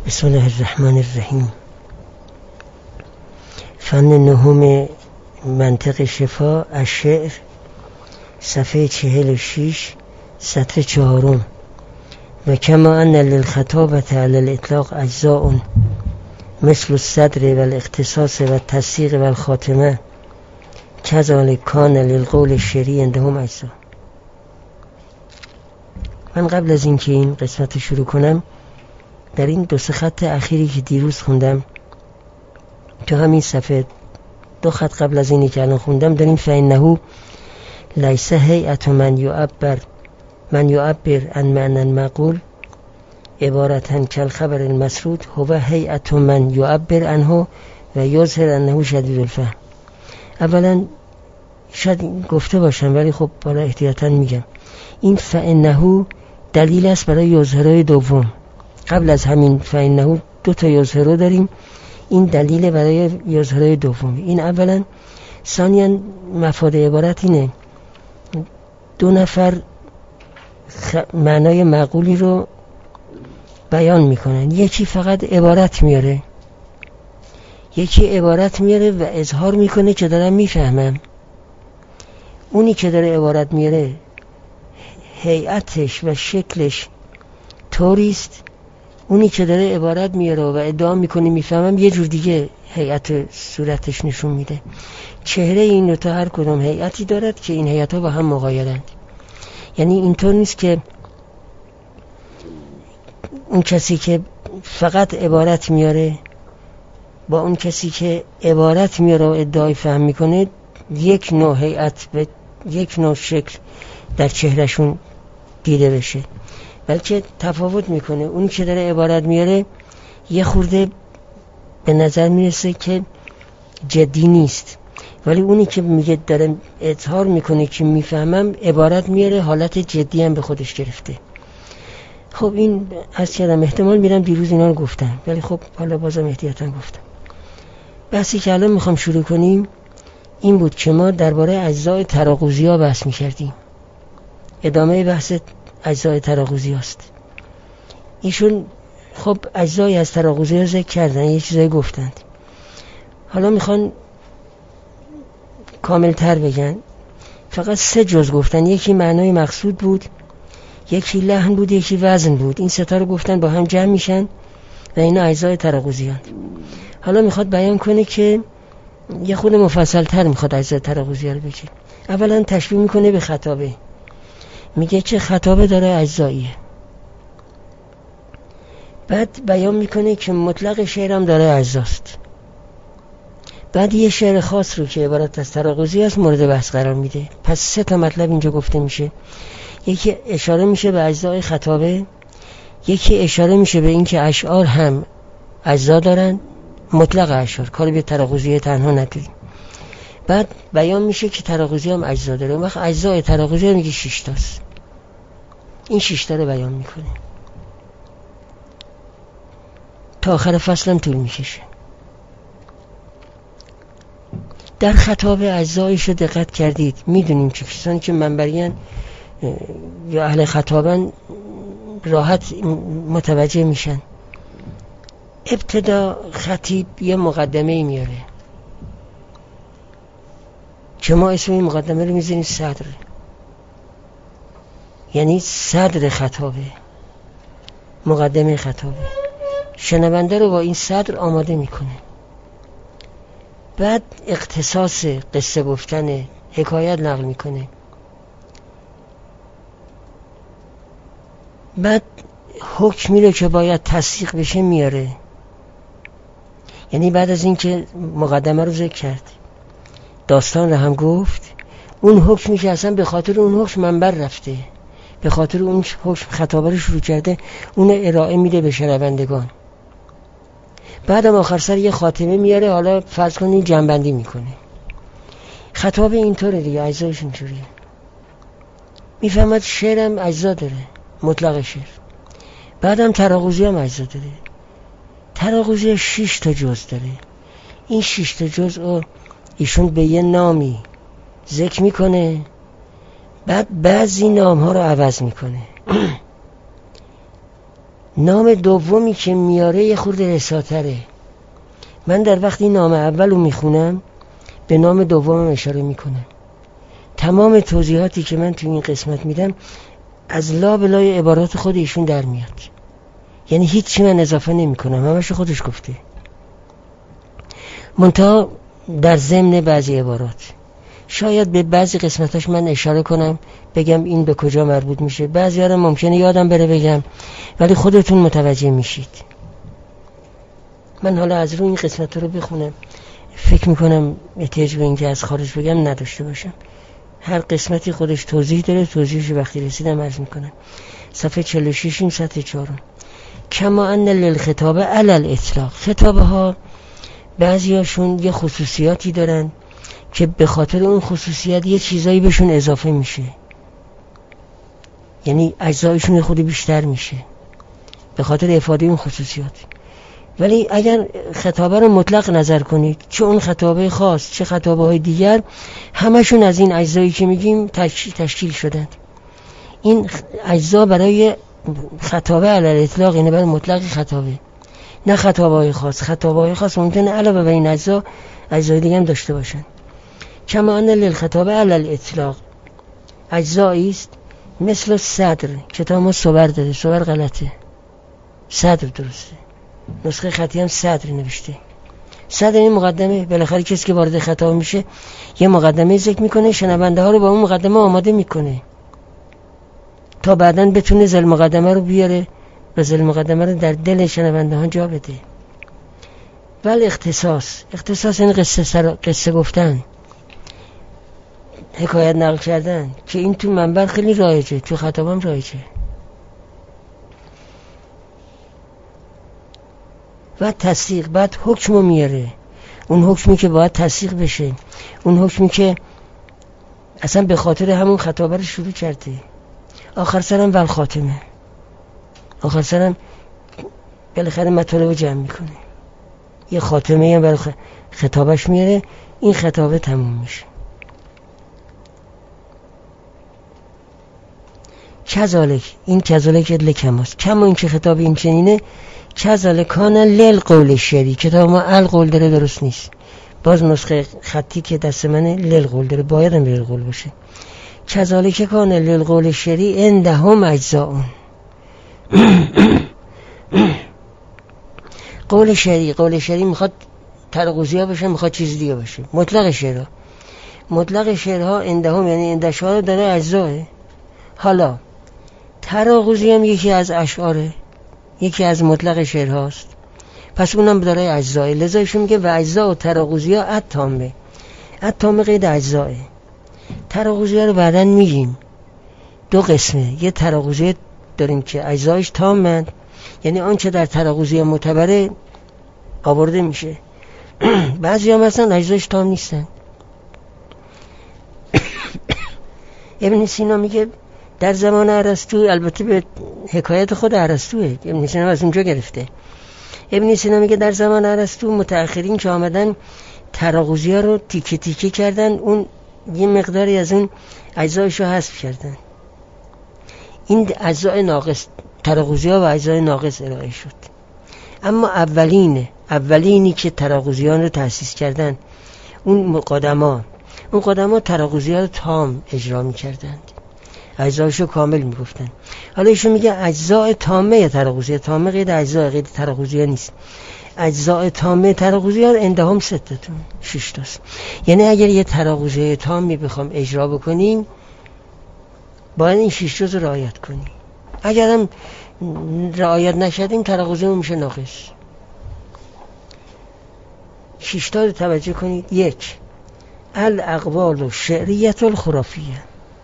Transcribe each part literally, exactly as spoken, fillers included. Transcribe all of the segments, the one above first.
بسم الله الرحمن الرحیم. فن نهم منطق شفا از شعر، صفحه چهل و شیش، سطر چهارم. و کما ان للخطابة علی الاطلاق اجزاء مثل الصدر و الاختصاص و التصدیق و الخاتمه کذالک کان للقول الشعری عندهم اجزاء. من قبل از اینکه این قسمت شروع کنم، در این دو سه خط اخیری که دیروز خوندم تو همین صفحه، دو خط قبل از اینی که الان خوندم، داریم فإنه لیس هیئت من یعبر من یعبر عن معنی المعقول عبارتاً کالخبر المسرود هو هیئت من یعبر عنه و یظهر انه شدید الفهم. اولا شاید گفته باشم ولی خب بالا احتیاطاً میگم، این فإنه دلیل است برای یظهرای دوم. قبل از همین فإنه دو تا یظهر داریم، این دلیل برای یظهرای دوم. این اولا. ثانیاً مفاد عبارت اینه دو نفر خ... معنای معقولی رو بیان میکنن، یکی فقط عبارت میاره، یکی عبارت میاره و اظهار میکنه که دارم میفهمم. اونی که داره عبارت میاره هیئتش و شکلش طوریست، اونی که داره عبارت میاره و ادعا میکنه میفهمم یه جور دیگه هیئت صورتش نشون میده. چهره این دو تا هر کدوم هیئتی دارد که این هیئت‌ها با هم مغایرند. یعنی اینطور نیست که اون کسی که فقط عبارت میاره با اون کسی که عبارت میاره و ادعای فهم میکنه یک نوع هیئت و یک نوع شکل در چهرهشون دیده بشه، بلکه تفاوت میکنه. اونی که داره عبارت میاره یه خورده به نظر میرسه که جدی نیست، ولی اونی که میگه داره اظهار میکنه که میفهمم عبارت میاره، حالت جدی هم به خودش گرفته. خب این از کردم احتمال میرم دیروز اینا رو گفتم، ولی خب حالا بازم احتیاطاً گفتم. بحثی که الان میخوام شروع کنیم این بود که ما درباره اجزای تراقوزی ها بحث میکردیم. ادامه بحث اجزای تراقوزی هست. ایشون خب اجزای از تراقوزی ها ذکر کردن، یه چیزایی گفتند، حالا میخوان کامل تر بگن. فقط سه جز گفتن، یکی معنای مقصود بود، یکی لحن بود، یکی وزن بود. این سه تا رو گفتن با هم جمع میشن و اینا اجزای تراقوزی هست. حالا میخواد بیان کنه که یه خود مفصل تر میخواد اجزای تراقوزی رو بگه. اولا تشبیه میکنه به خطابه، میگه که خطابه داره اجزاییه. بعد بیان میکنه که مطلق شعرم داره اجزاست. بعد یه شعر خاص رو که عبارت از تراقوزی است مورد بحث قرار میده. پس سه تا مطلب اینجا گفته میشه. یکی اشاره میشه به اجزای خطابه، یکی اشاره میشه به اینکه اشعار هم اجزا دارن، مطلق اشعار، کاری به تراقوزی تنها نداریم. بعد بیان میشه که تراقوزی هم اجزا داره. اون وقت اجزای تراقوزی هم میگه شش تاست. این شش تا رو بیان میکنه تا آخر فصل هم طول میکشه. در خطاب اجزایش رو دقت کردید، میدونیم که کسانی که منبریان یا اهل خطابن راحت متوجه میشن. ابتدا خطیب یه مقدمه میاره که ما اسم این مقدمه رو میذاریم صدر، یعنی صدر خطابه، مقدمه خطابه. شنونده رو با این صدر آماده میکنه. بعد اختصاص قصه گفتن، حکایت نقل میکنه. بعد حکمی رو که باید تصدیق بشه میاره. یعنی بعد از این که مقدمه رو ذکر کرد، داستان رو هم گفت، اون حکمی که اصلا به خاطر اون حکم منبر رفته، به خاطر اون حکم خطابه رو شروع کرده، اون ارائه میده به شنوندگان. بعدم آخر سر یه خاتمه میاره، حالا فرض کنید جنبندی میکنه. خطابه اینطوره دیگه، اجزایش اینطوریه. میفهمد شعرم اجزا داره، مطلق شعر. بعدم تراقوزی هم اجزا داره. تراقوزی شش تا جز داره. این شش تا جز رو ایشون به یه نامی ذکر میکنه، بعد بعضی نام ها رو عوض میکنه. نام دومی که میاره یه خورده رساتره. من در وقتی نام اول رو میخونم به نام دومم اشاره میکنم. تمام توضیحاتی که من تو این قسمت میدم از لا به لای عبارات خود ایشون در میاد، یعنی هیچی من اضافه نمی کنم، همش خودش گفته. منتها در ضمن بعضی عبارات شاید به بعضی قسمتاش من اشاره کنم بگم این به کجا مربوط میشه، بعضی ها ممکنه یادم بره بگم ولی خودتون متوجه میشید. من حالا از روی این قسمت رو بخونم، فکر میکنم احتیاج به اینکه از خارج بگم نداشته باشم. هر قسمتی خودش توضیح داره، توضیحش وقتی رسیدم عرض میکنم. صفحه چهل و شش این سطح چهارم. کما ان للخطاب علی الاطلاق، خطابه ها بعضی هاشون یه خصوصیاتی دارن که به خاطر اون خصوصیت یه چیزایی بهشون اضافه میشه، یعنی اجزایشون خود بیشتر میشه به خاطر افاده اون خصوصیات. ولی اگر خطابه رو مطلق نظر کنید، چه اون خطابه خاص چه خطابه های دیگر، همشون از این اجزایی که میگیم تشکیل شدند. این اجزا برای خطابه علی الاطلاق، یعنی برای مطلق خطابه، نه خطابه های خاص. خطابه های خاص ممکنه علاوه بر این اجزا اجزای دیگه هم داشته باشن. کما ان للخطابه علی الاطلاق اجزایی است مثل صدر. کتاب ما صبر داده، صبر غلطه، صدر درسته. نسخه خطی هم صدر نوشته. صدر این مقدمه، بالاخره کسی که وارد خطاب میشه یه مقدمه ذکر میکنه، شنونده ها رو با اون مقدمه آماده میکنه تا بعداً بتونه زل مقدمه رو بیاره و زل مقدمه رو در دل شنونده ها جا بده. ولی اختصاص، اختصاص این قصه سر... قصه گفتن، حکایت نقل کردن، که این تو منبر خیلی رایجه، تو خطابم رایجه. و تصدیق، بعد حکمو میاره، اون حکمی که باید تصدیق بشه، اون حکمی که اصلا به خاطر همون خطابه رو شروع کرده. آخر سرم ول خاتمه، آخر سرم بالاخره مطالب جمع میکنه، یه خاتمه هم برای خطابش میاره، این خطابه تموم میشه. کذالک، این کذالک لکم هست، کم این که خطاب این چنینه. کذالک کان لیل قول شری، کتاب ما ال قول داره درست نیست، باز نسخه خطی که دست منه لیل قول داره، باید هم لیل قول باشه. کذالک کان لیل قول شری عندهم اجزاء. قول شری، قول شری میخواد ترقوزی ها بشه، میخواد چیز دیگه باشه. مطلق شعرها، مطلق شعرها عندهم یعنی عندشها داره اجزاه. حالا تراغوزی هم یکی از اشعاره، یکی از مطلق شعر هاست، پس اونم داره اجزای. لذا ایشون میگه و اجزا و تراغوزی ها اتامه. اتامه قید اجزاه. تراغوزی ها رو بعداً میگیم، دو قسمه. یه تراغوزی داریم که اجزایش تامند، یعنی آنچه در تراغوزی معتبره آورده میشه. بعضی هم مثلا اجزایش تام نیستن. ابن سینا میگه در زمان ارسطو، البته به حکایت خود ارسطوئه، ابن سینا از اونجا گرفته. ابن سینا میگه در زمان ارسطو متأخرین که آمدن تراغوزی ها رو تیکه تیکه کردن، اون یه مقداری از اون اجزایش رو حذف کردن. این اجزای ناقص، تراغوزی ها و اجزای ناقص ارائه شد. اما اولین اولینی که تراغوزی ها رو تأسیس کردن اون مقدما، اون قدما تراغوزی ها رو تام اجرا می کردند، اجزایشو کامل می گفتن. حالا ایشون میگه اجزای تامه تراغوزی، تامه قید اجزای، قید تراغوزی ها نیست. اجزای تامه تراغوزی ها اندهم ستتون، شش تاست. یعنی اگر یه تراغوزی تامی بخوام اجرا بکنیم باید این شش تا رو رعایت کنیم. اگر هم رعایت نشدیم تراغوزیمون میشه ناقص. شش تا رو توجه کنید. یک، الاقوال و شعریت الخرافیه،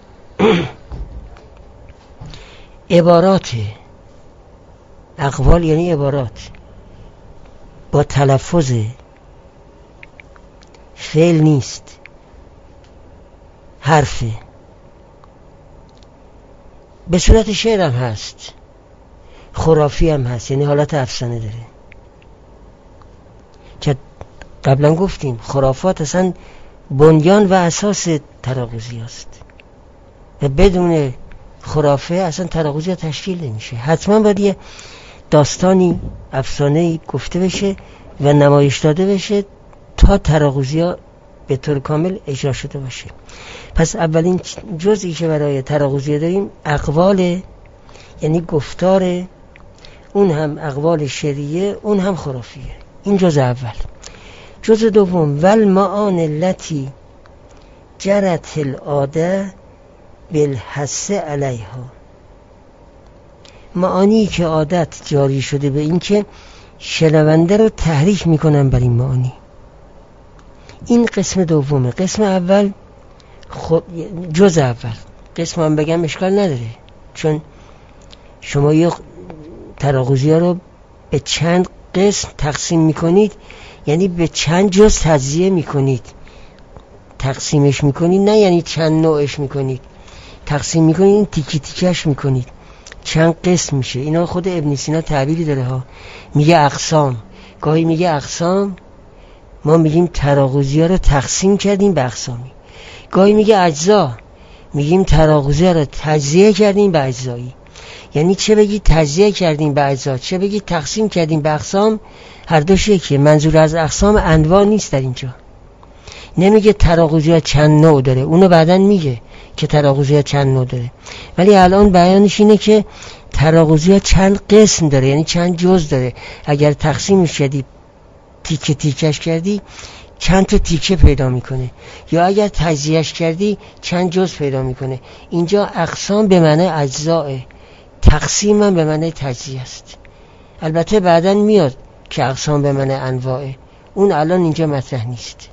عبارات، اقوال یعنی عبارات با تلفظ، فعل نیست، حرفه، به صورت شعر هم هست، خرافی هم هست، یعنی حالت افسانه داره. که قبلا گفتیم خرافات اصلا بنیان و اساس تراغوزی است و بدون خرافه اصلا تراغوزی تشکیل نمیشه. حتما باید یه داستانی، افسانه‌ای گفته بشه و نمایش داده بشه تا تراغوزی‌ها به طور کامل اجرا شده باشه. پس اولین جزئی که برای تراغوزی‌ها داریم اقوال، یعنی گفتار، اون هم اقوال شریعه، اون هم خرافیه. این جزء اول. جزء دوم والمعان التي جرت العاده بالحث علیها، معانی که عادت جاری شده به این که شنونده رو تحریک میکنن بر این معانی. این قسم دومه. قسم اول خب جزء اول، قسم هم بگم اشکال نداره، چون شما یه تراغوزی‌ها رو به چند قسم تقسیم میکنید، یعنی به چند جز تجزیه میکنید، تقسیمش میکنید، نه یعنی چند نوعش میکنید، تقسیم میکنید، این تیکی تیکش میکنید، چند قسم میشه. اینا خود ابن سینا تعبیری داره ها، میگه اقسام. گاهی میگه اقسام، ما میگیم تراغوزی‌ها رو تقسیم کردیم به اقسامی. گاهی میگه اجزا، میگیم تراغوزی‌ها رو تجزیه کردیم به اجزایی. یعنی چه بگی تجزیه کردیم به اجزا، چه بگی تقسیم کردیم به اقسام، هر دوش یکیه. منظور از اقسام انواع نیست در اینجا. نمیگه تراغوزی‌ها چند نوع داره، اونو بعدن میگه که تراغوزی‌ها چند نوع داره، ولی الان بیانش اینه که تراغوزی‌ها چند قسم داره، یعنی چند جز داره. اگر تقسیمش کردی، تیکه تیکش کردی، چند تا تیکه پیدا میکنه، یا اگر تجزیهش کردی چند جز پیدا میکنه. اینجا اقسام به معنی اجزاه، تقسیم هم به معنی تجزیه است. البته بعدن میاد که اقسام به معنی انواعه، اون الان اینجا مطرح نیست.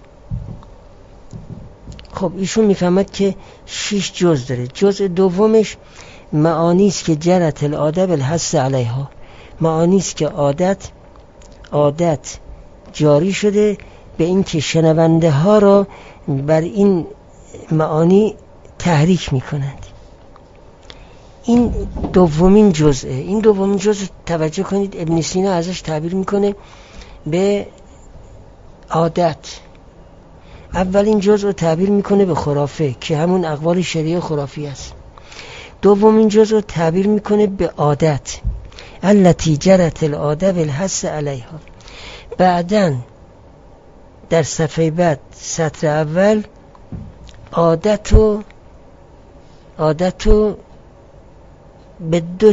خب ایشون میفهمد که شش جز داره. جز دومش معانی است که جرت العاده بالحث علیها، معانی است که عادت عادت جاری شده به این که شنونده ها را بر این معانی تحریک میکنند. این دومین جزءه. این دومین جزء توجه کنید ابن سینا ازش تعبیر میکنه به عادت. اولین جزء رو تعبیر میکنه به خرافه که همون اقوال شریعه خرافی است. دومین جزء رو تعبیر میکنه به عادت، التي جرت العاده بالحث علیها. بعدن در صفحه بعد سطر اول عادت و عادت و به دو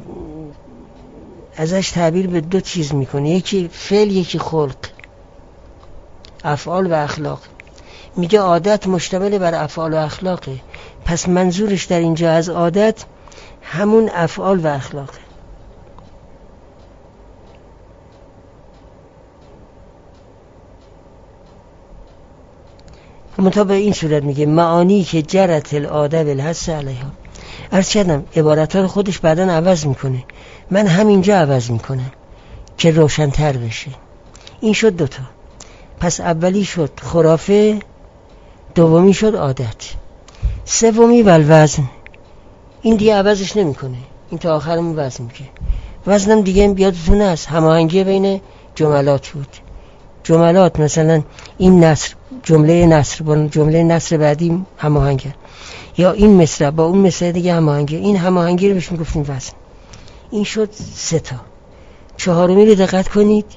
ازش تعبیر به دو چیز میکنه، یکی فعل یکی خلق، افعال و اخلاق. میگه عادت مشتمل بر افعال و اخلاقه، پس منظورش در اینجا از عادت همون افعال و اخلاقه. منتها به این صورت میگه معانی که جرت العاده بالحث علیها. عرض کردم عبارتها رو خودش بعداً عوض میکنه، من همینجا عوض میکنم که روشن‌تر بشه. این شد دوتا. پس اولی شد خرافه، دومی شد عادت، سومی والوزن. این دیگه عوضش نمیکنه، این تا آخرمون وزن میگه. وزنم دیگه بیادتون هست هماهنگی بین جملات بود. جملات مثلا این نصر، جمله نصر با جمله نصر بعدی هماهنگه، یا این مصرع با اون مصرع دیگه هماهنگه. این هماهنگی رو بهش میگفتیم وزن. این شد سه تا. چهارمی رو دقت کنید،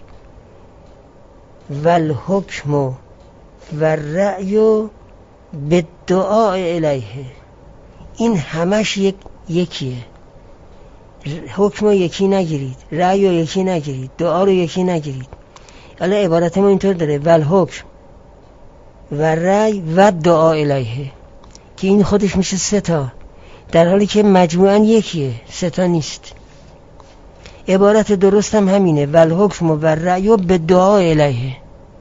والحکم و الرأی بالدعاء الیه. این همش یک یکیه. حکم رو یکی نگیرید، رأی رو یکی نگیرید، دعا رو یکی نگیرید. الان عبارت ما اینطور داره، والحکم و رأی و دعا الیه، که این خودش میشه سه تا، در حالی که مجموعاً یکیه، سه تا نیست. عبارت درست هم همینه، والحکم و الرأی بالدعاء الیه.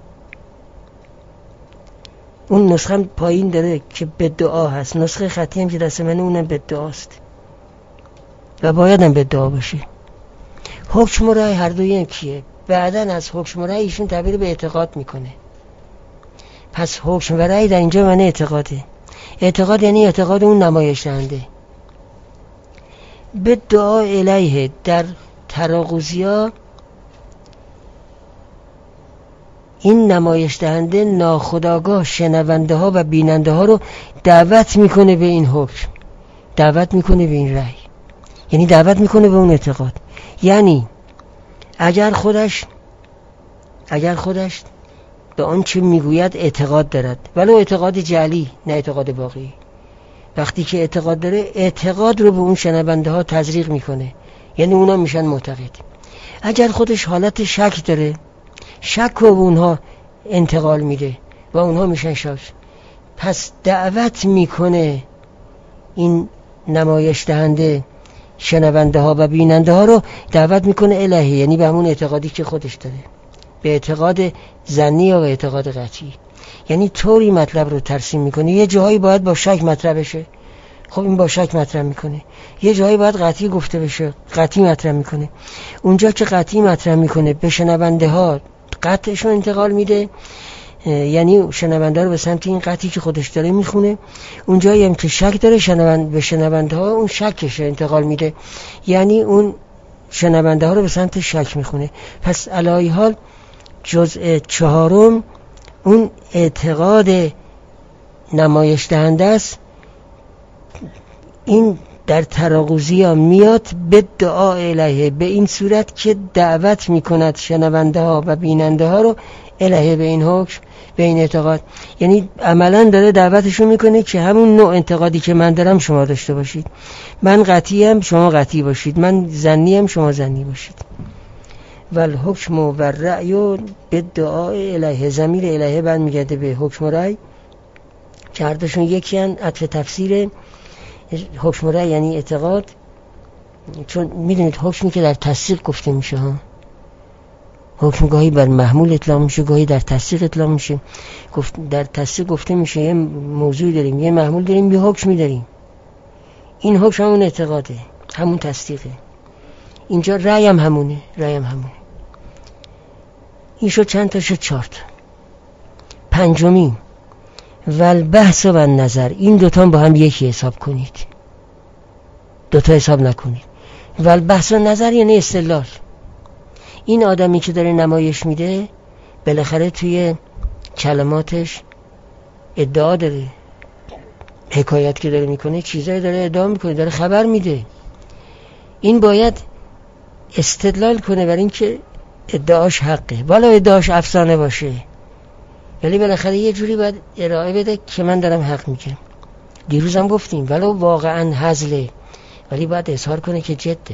اون نسخه پایین داره که به دعا هست، نسخه خطی هم که دست منه اونم به دعاست و باید هم به دعا باشه. حکم و رأی هر دو یکیه. بعدن از حکم و رأی ایشون تعبیر به اعتقاد میکنه. پس حکم و رأی در اینجا معنی اعتقاده. اعتقاد یعنی اعتقاد اون نمایش دهنده. به دعا الیه در تراغوزی‌ها این نمایش دهنده ناخودآگاه شنونده ها و بیننده ها رو دعوت میکنه به این حکم، دعوت میکنه به این رأی، یعنی دعوت میکنه به اون اعتقاد. یعنی اگر خودش اگر خودش به آن چه میگوید اعتقاد دارد، ولو اعتقاد جعلی نه اعتقاد واقعی. وقتی که اعتقاد داره، اعتقاد رو به اون شنونده ها تزریق میکنه، یعنی اونا میشن معتقد. اگر خودش حالت شک داره، شک رو به اونها انتقال میده و اونها میشن شاک. پس دعوت میکنه این نمایش دهنده شنونده ها و بیننده ها رو دعوت میکنه الهی، یعنی به همون اعتقادی که خودش داره، به اعتقاد ظنی یا به اعتقاد قطعی. یعنی طوری مطلب رو ترسیم میکنه، یه جایی باید با شک مطرح بشه، خب این با شک مطرح میکنه. یه جایی باید قطعی گفته بشه، قطعی مطرح میکنه. اونجا که قطعی مطرح میکنه به شنونده ها قطعش رو انتقال میده، یعنی شنونده رو به سمت این قطعی که خودش داره میخونه. اونجایی هم که شک داره، شنونده به شنونده ها اون شکش انتقال میده، یعنی اون شنونده ها رو به سمت شک میخونه. پس علای حال جزء چهارم اون اعتقاد نمایش دهنده است. این در تراقوزی ها میاد به دعا الهه، به این صورت که دعوت میکند شنونده ها و بیننده ها رو الهه به این حکم، به این اعتقاد. یعنی عملا داره دعوتشون میکنه که همون نوع اعتقادی که من دارم شما داشته باشید، من قطعی هم شما قطعی باشید، من ظنی هم شما ظنی باشید. والحکم و الرأی به دعا الهه، ضمیر الهه برمیگرده به حکم و رأی که هر دوشون یکی ان، عطف تفسیر. حکم و رأی یعنی اعتقاد، چون میدونید حکمی که در تصدیق گفته میشه ها، حکم گاهی بر محمول اطلاق میشه، گاهی در تصدیق اطلاق میشه. گفت در تصدیق گفته میشه یه موضوع داریم، یه محمول داریم، یه حکمی داریم. این حکم همون اعتقاده، همون تصدیقه. اینجا رأی هم همونه، رأی هم همونه. این شد چند تا؟ شد چهار تا. پنجمی والبحث و النظر، این دوتا با هم یکی حساب کنید، دوتا حساب نکنید. والبحث و نظر یعنی استدلال. این آدمی که داره نمایش میده بالاخره توی کلماتش ادعا داره، حکایت که داره میکنه چیزایی داره ادعا میکنه، داره خبر میده. این باید استدلال کنه بر این که ادعاش حقه، والا ادعاش افسانه باشه، ولی بالاخره یه جوری باید ارائه بده که من دارم حق میگم. دیروز هم گفتیم ولو واقعا هزله، ولی باید اظهار کنه که جده.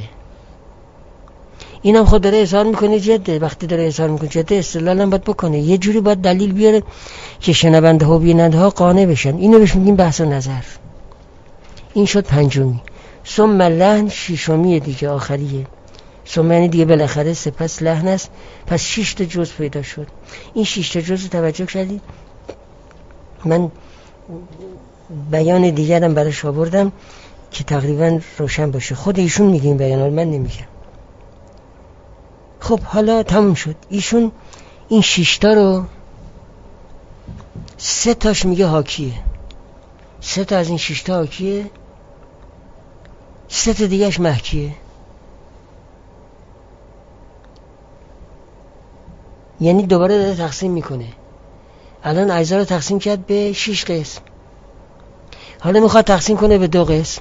اینم خود داره اظهار میکنه جده، وقتی داره اظهار میکنه جده استدلال هم باید بکنه، یه جوری باید دلیل بیاره که شنونده ها و بیننده ها قانع بشن. اینو بهش میگیم بحث و نظر. این شد پنجمی. ثم لحن ششمی دیگه، آخریه. ثم یعنی دیگه بالاخره، سپس لحن است. پس شش تا جزء پیدا شد. این شش تا جزء توجه کردید؟ من بیان دیگرم براش آوردم که تقریبا روشن باشه. خود ایشون میگیم بیان، من نمیگم. خب حالا تموم شد. ایشون این شش تا رو سه تاش میگه حاکیه، سه تا از این شش تا حاکیه، سه تا دیگهش محکیه. یعنی دوباره داره تقسیم میکنه. الان اجزا رو تقسیم کرد به شش قسم، حالا میخواد تقسیم کنه به دو قسم،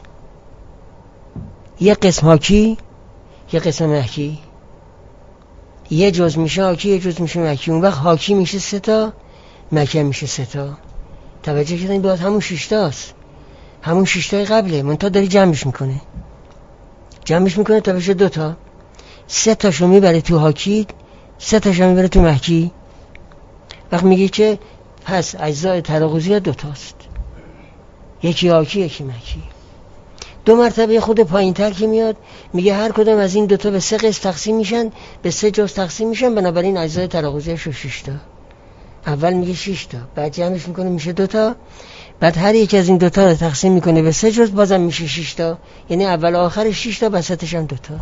یک قسم حاکی، یک قسم محکی. یه جز میشه حاکی، یه جز میشه محکی. اون وقت حاکی میشه سه تا، محکی میشه سه تا. توجه کردین؟ باید همون شش تاست، همون شش تای قبله، منتها داری جمعش میکنه، جمعش میکنه تا بشه دو تا. سه تاشو میبره تو حاکی، سه تاشو میبره تو محکی. وقت میگه که پس اجزای تراقوزی دو تاست، یکی حاکی یکی محکی. دو مرتبه خود پایین تر که میاد میگه هر کدام از این دوتا به سه قسم تقسیم میشن، به سه جز تقسیم میشن، بنابراین اجزای تراقوزیش رو شش تا. اول میگه شش تا، بعد جمعش میکنه میشه دو تا، بعد هر یک از این دوتا رو تقسیم میکنه به سه جز، بازم میشه شش تا. یعنی اول آخر شش تا، وسطش هم دوتا.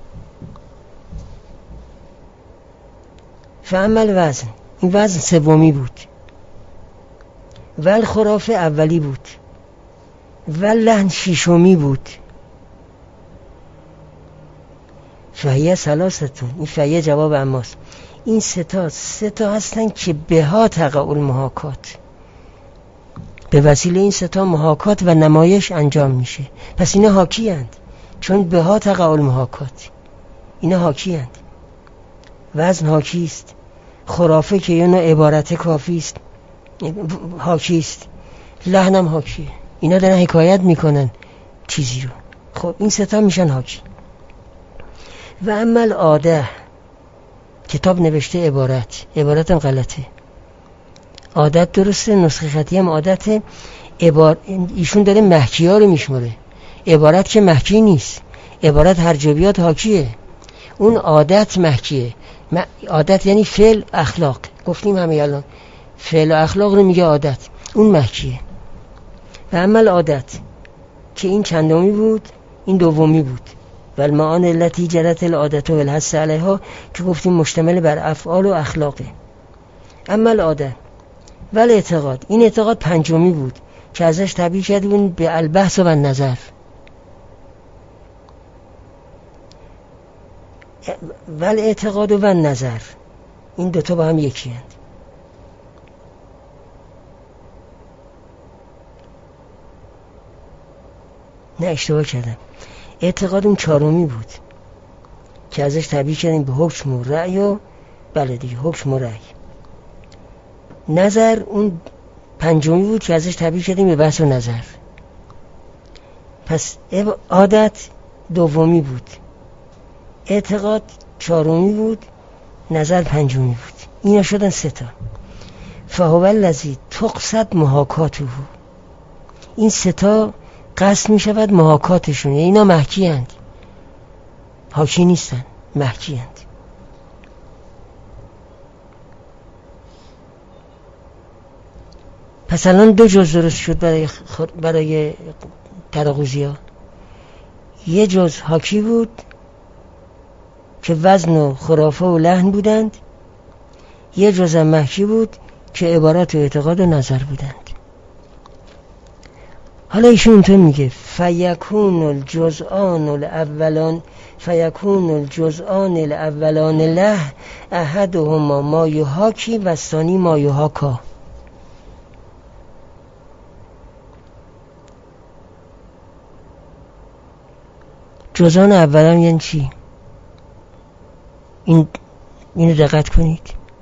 فعمل وزن، این وزن سومی بود. ول خرافه اولی بود. ول لحن ششمی بود. فهیه ثلاثتون، این فهیه جواب اماست. این سه تا سه تا هستن که بها تقع المحاکات، به وسیله این سه تا محاکات و نمایش انجام میشه. پس اینا حاکی اند، چون بها تقع المحاکات، اینا حاکی اند. وزن حاکی است. خرافه که یه نوع عبارت کافی است حاکی است. لحنم حاکیه. اینا دارن حکایت میکنن چیزی رو. خب این سه تا میشن حاکی. و اما عاده، کتاب نوشته عبارت، عبارتم غلطه. عادت درسته، نسخه خطی هم عادته. عبار... ایشون داره محکی ها رو میشماره. عبارت که محکی نیست، عبارت هر جبیات حاکیه. اون عادت محکیه. عادت یعنی فعل اخلاق، گفتیم همه الان فعل و اخلاق رو میگه عادت، اون محکیه. و عمل عادت که این چندمی بود، این دومی بود. و المعان التي جرت العادت و الحث علیها که گفتیم مشتمل بر افعال و اخلاقه. عمل عادت و اعتقاد، این اعتقاد پنجمی بود که ازش تعبیر کردیم به البحث و نظر. و اعتقاد و نظر، این دوتا با هم یکی هست. نه اشتباه کردم، اعتقاد اون چهارمی بود که ازش تعبیر کردیم به حکم و رأی و بله دیگه حکم و رأی. نظر اون پنجمی بود که ازش تعبیر کردیم به بحث و نظر. پس عادت دومی بود، اعتقاد چهارمی بود، نظر پنجمی بود. اینا شدن سه تا. فهو الذی تقصد محاکاته، این سه تا قصد می شود محاکاتشون. اینا محکی هند، حاکی نیستن، محکی هند. پس الان دو جز درست شد برای خور... برای تراغوزی ها. یه جز حاکی بود که وزن و خرافه و لحن بودند، یه جز هم محکی بود که عبارت و اعتقاد و نظر بودند. حالا ایشون اینطور میگه فیکون الجزآن الاولان فیکون الجزآن الاولان له احدهما ما یحاکی و ثانی ما یحاکا. جزآن اولان یعنی چی؟ این اینو دقت کنید.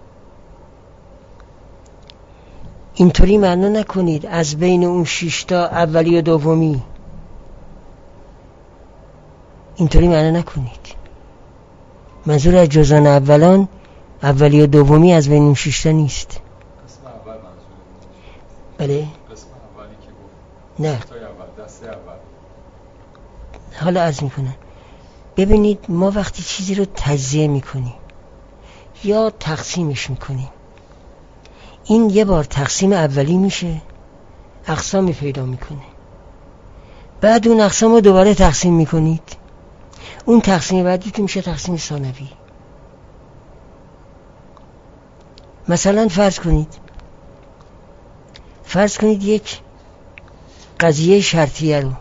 اینطوری معنا نکنید از بین اون شیشتا اولی و دومی، اینطوری معنا نکنید. منظور از جزآن اولان اولی و دومی از بین اون شیشتا نیست. قسم اول منظور بله؟ قسم اولی که گفت نه تا اول دسته اول. حالا عرض میکنم. ببینید ما وقتی چیزی رو تجزیه میکنیم یا تقسیمش میکنیم، این یه بار تقسیم اولی میشه، اقسامی پیدا میکنه. بعد اون اقسام رو دوباره تقسیم میکنید، اون تقسیم بعدی تو میشه تقسیم ثانوی. مثلا فرض کنید فرض کنید یک قضیه شرطیه رو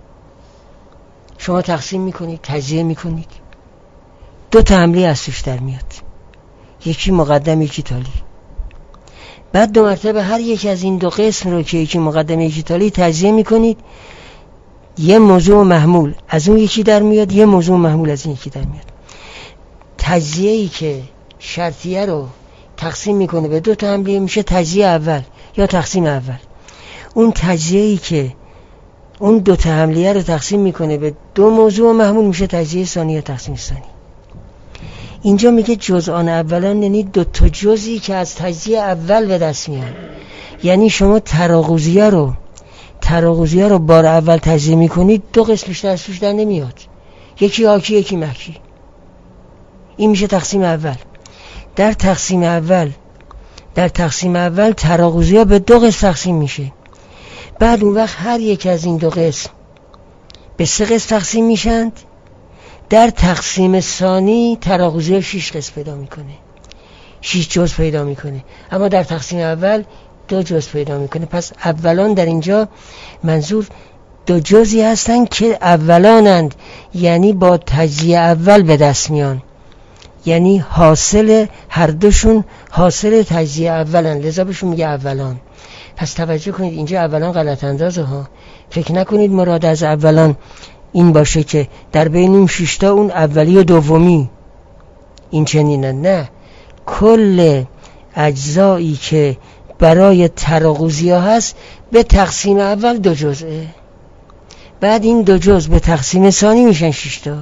شما تقسیم میکنید، تجزیه میکنید، دو تا حمله از توش در میاد، یکی مقدم یکی تالی. بعد دو مرتبه هر یک از این دو قسم رو که یکی مقدم یکی تالی تجزیه میکنید، یه موضوع و محمول از اون یکی در میاد، یه موضوع و محمول از این یکی در میاد. تجزیه‌ای که شرطیه رو تقسیم میکنه به دو تا حمله میشه تجزیه اول یا تقسیم اول. اون تجزیه‌ای که اون دو تا حمله رو تقسیم میکنه به دو موضوع و محمول میشه تجزیه ثانی یا تقسیم ثانی. اینجا میگه جزآن اولان یعنی دو تا جزئی که از تجزیه اول به دست میان. یعنی شما تراغوزیه رو تراغوزیه رو بار اول تجزیه میکنید، دو قسم بیشتر از توش در نمیاد، یکی حاکی یکی محکی. این میشه تقسیم اول. در تقسیم اول در تقسیم اول تراغوزیه به دو قسم تقسیم میشه. بعد اون وقت هر یک از این دو قسم به سه قسم تقسیم میشند. در تقسیم ثانی تراغوزیه شش قسم پیدا میکنه، شش جزء پیدا میکنه. اما در تقسیم اول دو جزء پیدا میکنه. پس اولان در اینجا منظور دو جزئی هستن که اولانند، یعنی با تجزیه اول به دست میان، یعنی حاصل هر دوشون حاصل تجزیه اولن، لذا بهشون میگه اولان. پس توجه کنید اینجا اولان غلط اندازه ها. فکر نکنید مراد از اولان این باشه که در بین اون شش تا اون اولی و دومی این چنینه، نه، کل اجزایی که برای تراغوزی ها هست به تقسیم اول دو جزئه، بعد این دو جزء به تقسیم ثانی میشن شش تا.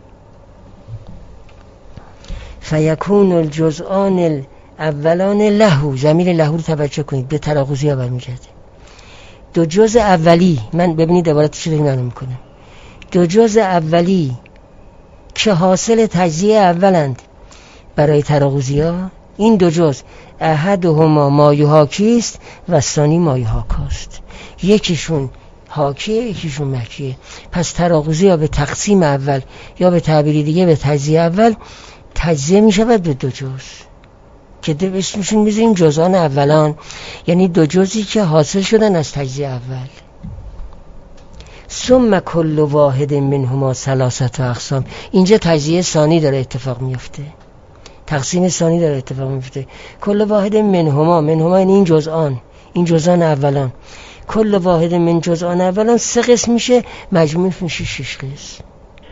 فیکون الجزءان الاولان له، ضمیر له رو توجه کنید، به تراغوزی ها برمیگرده. دو جزء اولی، من ببینید عبارتش رو معلوم میکنم، دو جزء اولی که حاصل تجزیه اولند برای تراغوزی ها، این دو جزء احدهما ما یحاکی است و ثانی ما یحاکاست، یکیشون حاکیه یکیشون مکیه. پس تراغوزی ها به تقسیم اول یا به تعبیری دیگه به تجزیه اول تجزیه می شود به دو جزء که دو اسمشون میذاریم جزءان اولان، یعنی دو جزئی که حاصل شدن از تجزیه اول. ثم کل واحد منهما ثلاثه اقسام، اینجا تجزیه ثانی داره اتفاق میفته، تقسیم ثانی داره اتفاق میفته. کل واحد منهما، منهما یعنی این جزءان، این جزءان اولان، کل واحد من جزءان اولان سه قسم میشه، مجموع میشه شش قسم.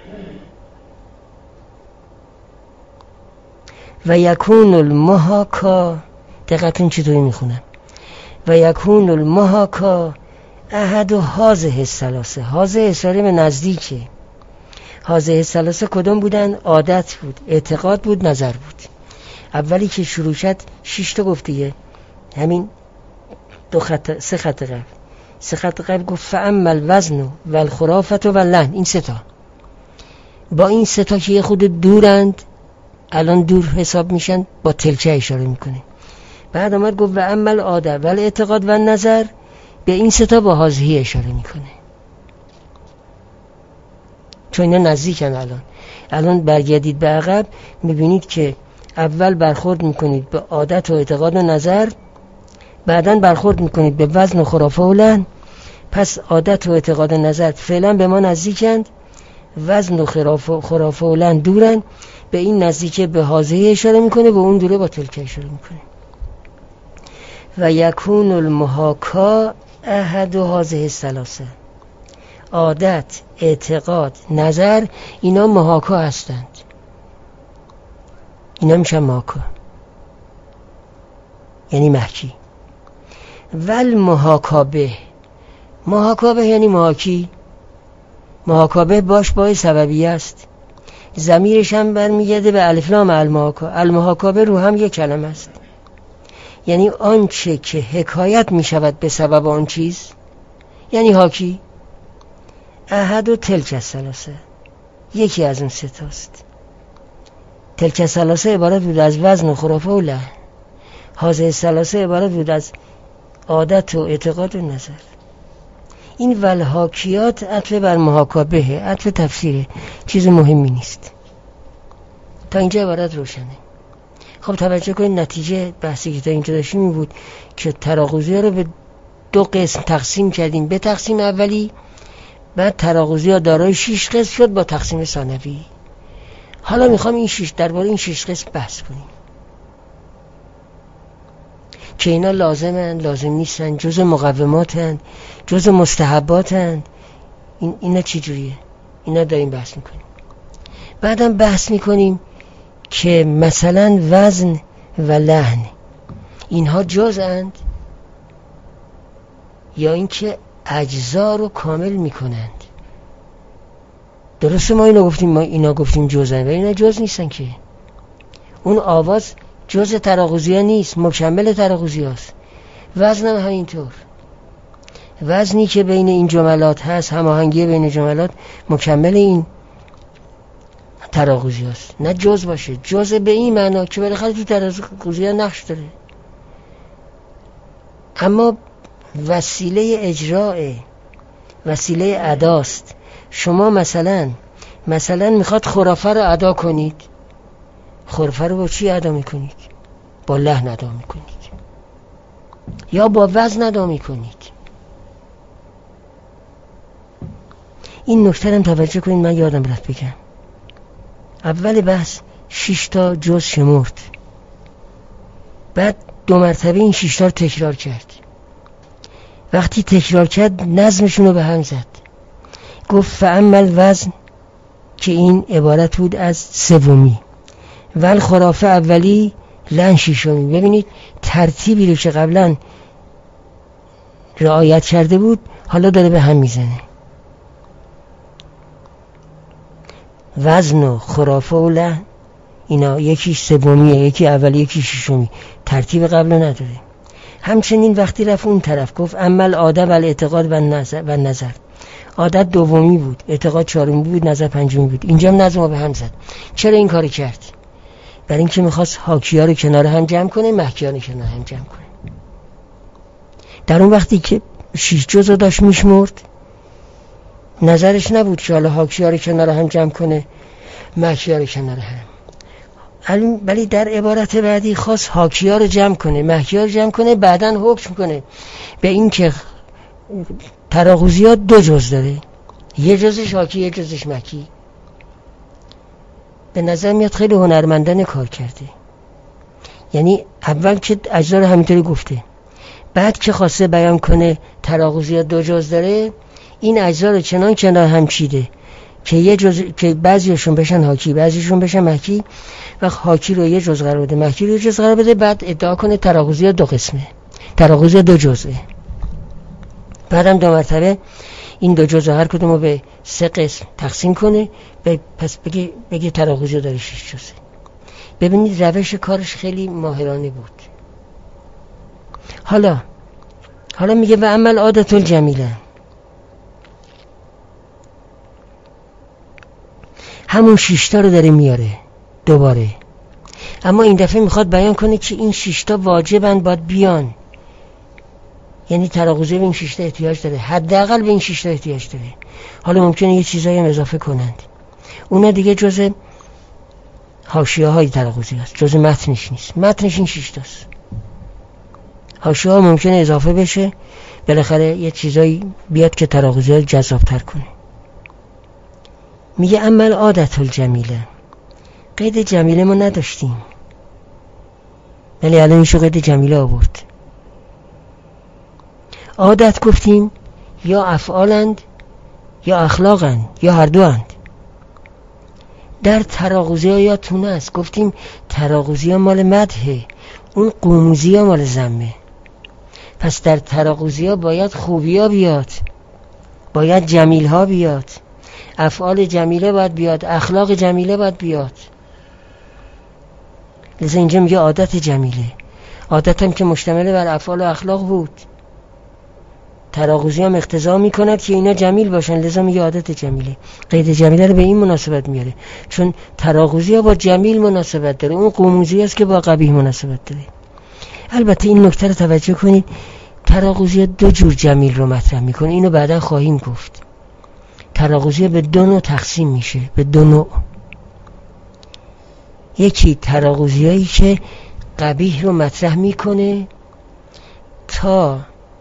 و یکون المحاکا، دقیقتون چطوری میخونم، و یکون المحاکا احد هذه الثلاثه، هذه اشاره به نزدیکه. هذه الثلاثه کدوم بودن؟ عادت بود، اعتقاد بود، نظر بود. اولی که شروع شد شش تا گفت دیگه، همین دو خط، سه خط قبل، سه خط قبل گفت فاما الوزن و الخرافه و اللحن، این سه تا. با این سه تا که یه خود دورند، الان دور حساب میشن، با تلکه اشاره میکنه. بعد آمد گفت و اما العاده و الاعتقاد و نظر، به این سه تا با هذه اشاره میکنه، چون اینا نزدیکن. الان الان برگردید به عقب میبینید که اول برخورد میکنید به عادت و اعتقاد و نظر، بعداً برخورد میکنید به وزن و خرافه و لحن. پس عادت و اعتقاد و نظر فعلا به ما نزدیکند، وزن و خرافه, خرافه و لحن دورن. به این نزدیکه به هذه اشاره میکنه، به اون دوره با تلک اشاره میکنه. و یکون المحاکا احد هذه الثلاثه، عادت، اعتقاد، نظر، اینا محاکا هستند، اینا میشن محاکا، یعنی محکی. ول محاکابه، محاکابه یعنی محاکی، محاکابه باش بای سببیه است، ضمیرش هم برمیگرده به الف لام المحاکا. المحاکابه رو هم یک کلمه است، یعنی آنچه که حکایت می شود به سبب آن چیز، یعنی حاکی. احد و تلک الثلاثه، یکی از اون سه تاست. تلک الثلاثه عبارت بود از وزن و خرافه و لحن، هذه الثلاثه عبارت بود از عادت و اعتقاد و نظر. این ولحاکیات عطف بر محاکابه، عطف تفسیره، چیز مهمی نیست. تا اینجا عبارت روشنه. خب توجه کنید، نتیجه بحثی که تا اینجا داشتیم این بود که تراغوزی رو به دو قسم تقسیم کردیم، به تقسیم اولی، بعد تراغوزی ها دارای شش قسم شد با تقسیم ثانوی. حالا میخوام این شش درباره این شش قسم بحث کنیم که اینا لازمن، لازم نیستن، جزء مقوماتن، جزء مستحباتن. این اینا چی جوریه؟ اینا داریم بحث میکنیم. بعدم بحث میکنیم که مثلا وزن و لحن اینها جزءاند یا اینکه اجزا رو کامل میکنند. درسته ما اینا گفتیم، ما اینا گفتیم جزءاند و اینا جزء نیستن که. اون آواز جزء تراغوزی ها نیست، مکمل تراغوزی هاست. وزن هم همینطور، وزنی که بین این جملات هست، هماهنگی بین جملات مکمل این تراغوزی هاست، نه جز باشه. جز به این معنا که بالاخره تو تراغوزی ها نقش داره، اما وسیله اجراء، وسیله اداست. شما مثلا مثلا میخواد خرافه رو ادا کنید، خرافه رو با چی ادا میکنید؟ با لحن ادا میکنید یا با وزن ادا میکنید. این نکته رو توجه کنید، من یادم رفت بگم. اول بحث شش تا جز شمرد، بعد دو مرتبه این شش تا رو تکرار کرد. وقتی تکرار کرد نظمشون رو به هم زد. گفت فاما الوزن، که این عبارت بود از سومی، ول خرافه اولی لن شیشمی. ببینید ترتیبی رو که قبلا رعایت کرده بود حالا داره به هم میزنه. وزن و خرافه و لن اینا یکی سومیه، یکی اولی، یکی ششمی، ترتیب قبل نداره. همچنین وقتی رفت اون طرف گفت عمل عادت و اعتقاد و نظر و نظر، عادت دومی بود، اعتقاد چهارمی بود، نظر پنجمی بود. اینجا نظم به هم زد. چرا این کاری کرد؟ برای اینکه میخواست حاکی‌ها رو کنار هم جمع کنه، محکی‌ها رو کنار هم جمع کنه. در اون وقتی که شش جزء داشت میشمرد نظرش نبود که حالا حاکی‌ها رو کنار هم جمع کنه، محکی‌ها رو کنار هم. ولی در عبارت بعدی خواست حاکی‌ها رو جمع کنه، محکی‌ها رو جمع کنه، بعداً حکم کنه به این که تراغوزیات دو جز داره، یه جزش حاکی، یه جزش محکی. به نظر میاد خیلی هنرمندانه کار کرده. یعنی اول که اجزا رو همینطوری گفته، بعد که خواسته بیان کنه تراغوزیات دو جز داره، این اجزا رو چنان کنار هم چیده که یه جز که بعضیشون بشن حاکی، بعضیشون بشن محکی، و حاکی رو یه جز قرار بده، محکی رو یه جز قرار بده، بعد ادعا کنه تراغوزیات دو قسمه، تراغوزیات دو جزه. بعدم دو مرتبه این دو جزء هر کدوم رو به سه قسم تقسیم کنه، پس بگه بگه تراغوزی داره شش جزء. ببینید روش کارش خیلی ماهرانه بود. حالا حالا میگه و عمل عادت الجمیله، همون شیشتا رو داره میاره دوباره، اما این دفعه میخواد بیان کنه که این شیشتا واجبن، باید بیان. یعنی تراغوزی به این شیشتا احتیاج داره، حداقل به این شیشتا احتیاج داره. حالا ممکنه یه چیزایی هم اضافه کنند، اونا دیگه جزء حاشیه های تراغوزی هست، جزء متنش نیست. متنش این شیشتاست، حاشیه ها ممکنه اضافه بشه، بالاخره یه چیزایی بیاد که تراغوزی ها جذاب‌تر کنه. میگه عمل عادت الجمیله، قید جمیله ما نداشتیم ولی الان ایشو قید جمیله آورد. عادت گفتیم یا افعالند یا اخلاقند یا هر دو اند. در تراغوزی ها یا تونه است گفتیم تراغوزی ها مال مدحه، اون قوموزی ها مال ذمه. پس در تراغوزی ها باید خوبی ها بیاد، باید جمیل ها بیاد، افعال جمیله باید بیاد، اخلاق جمیله باید بیاد. لذا اینجا میگه عادت جمیله. عادت هم که مشتمل بر افعال و اخلاق بود، تراغوزی هم اقتضا میکند که اینا جمیل باشن، لذا میگه عادت جمیله. قید جمیله رو به این مناسبت میاره، چون تراغوزی ها با جمیل مناسبت داره، اون قوموزی است که با قبیح مناسبت داره. البته این نکته رو توجه کنید، تراغوزی ها دو جور جمیل رو مطرح میکنه، اینو بعدا خواهیم گفت. تراغوزی ها به دو نوع تقسیم میشه، به دو نوع. یکی تراغوزی هایی که قبیح رو مطرح میکنه تا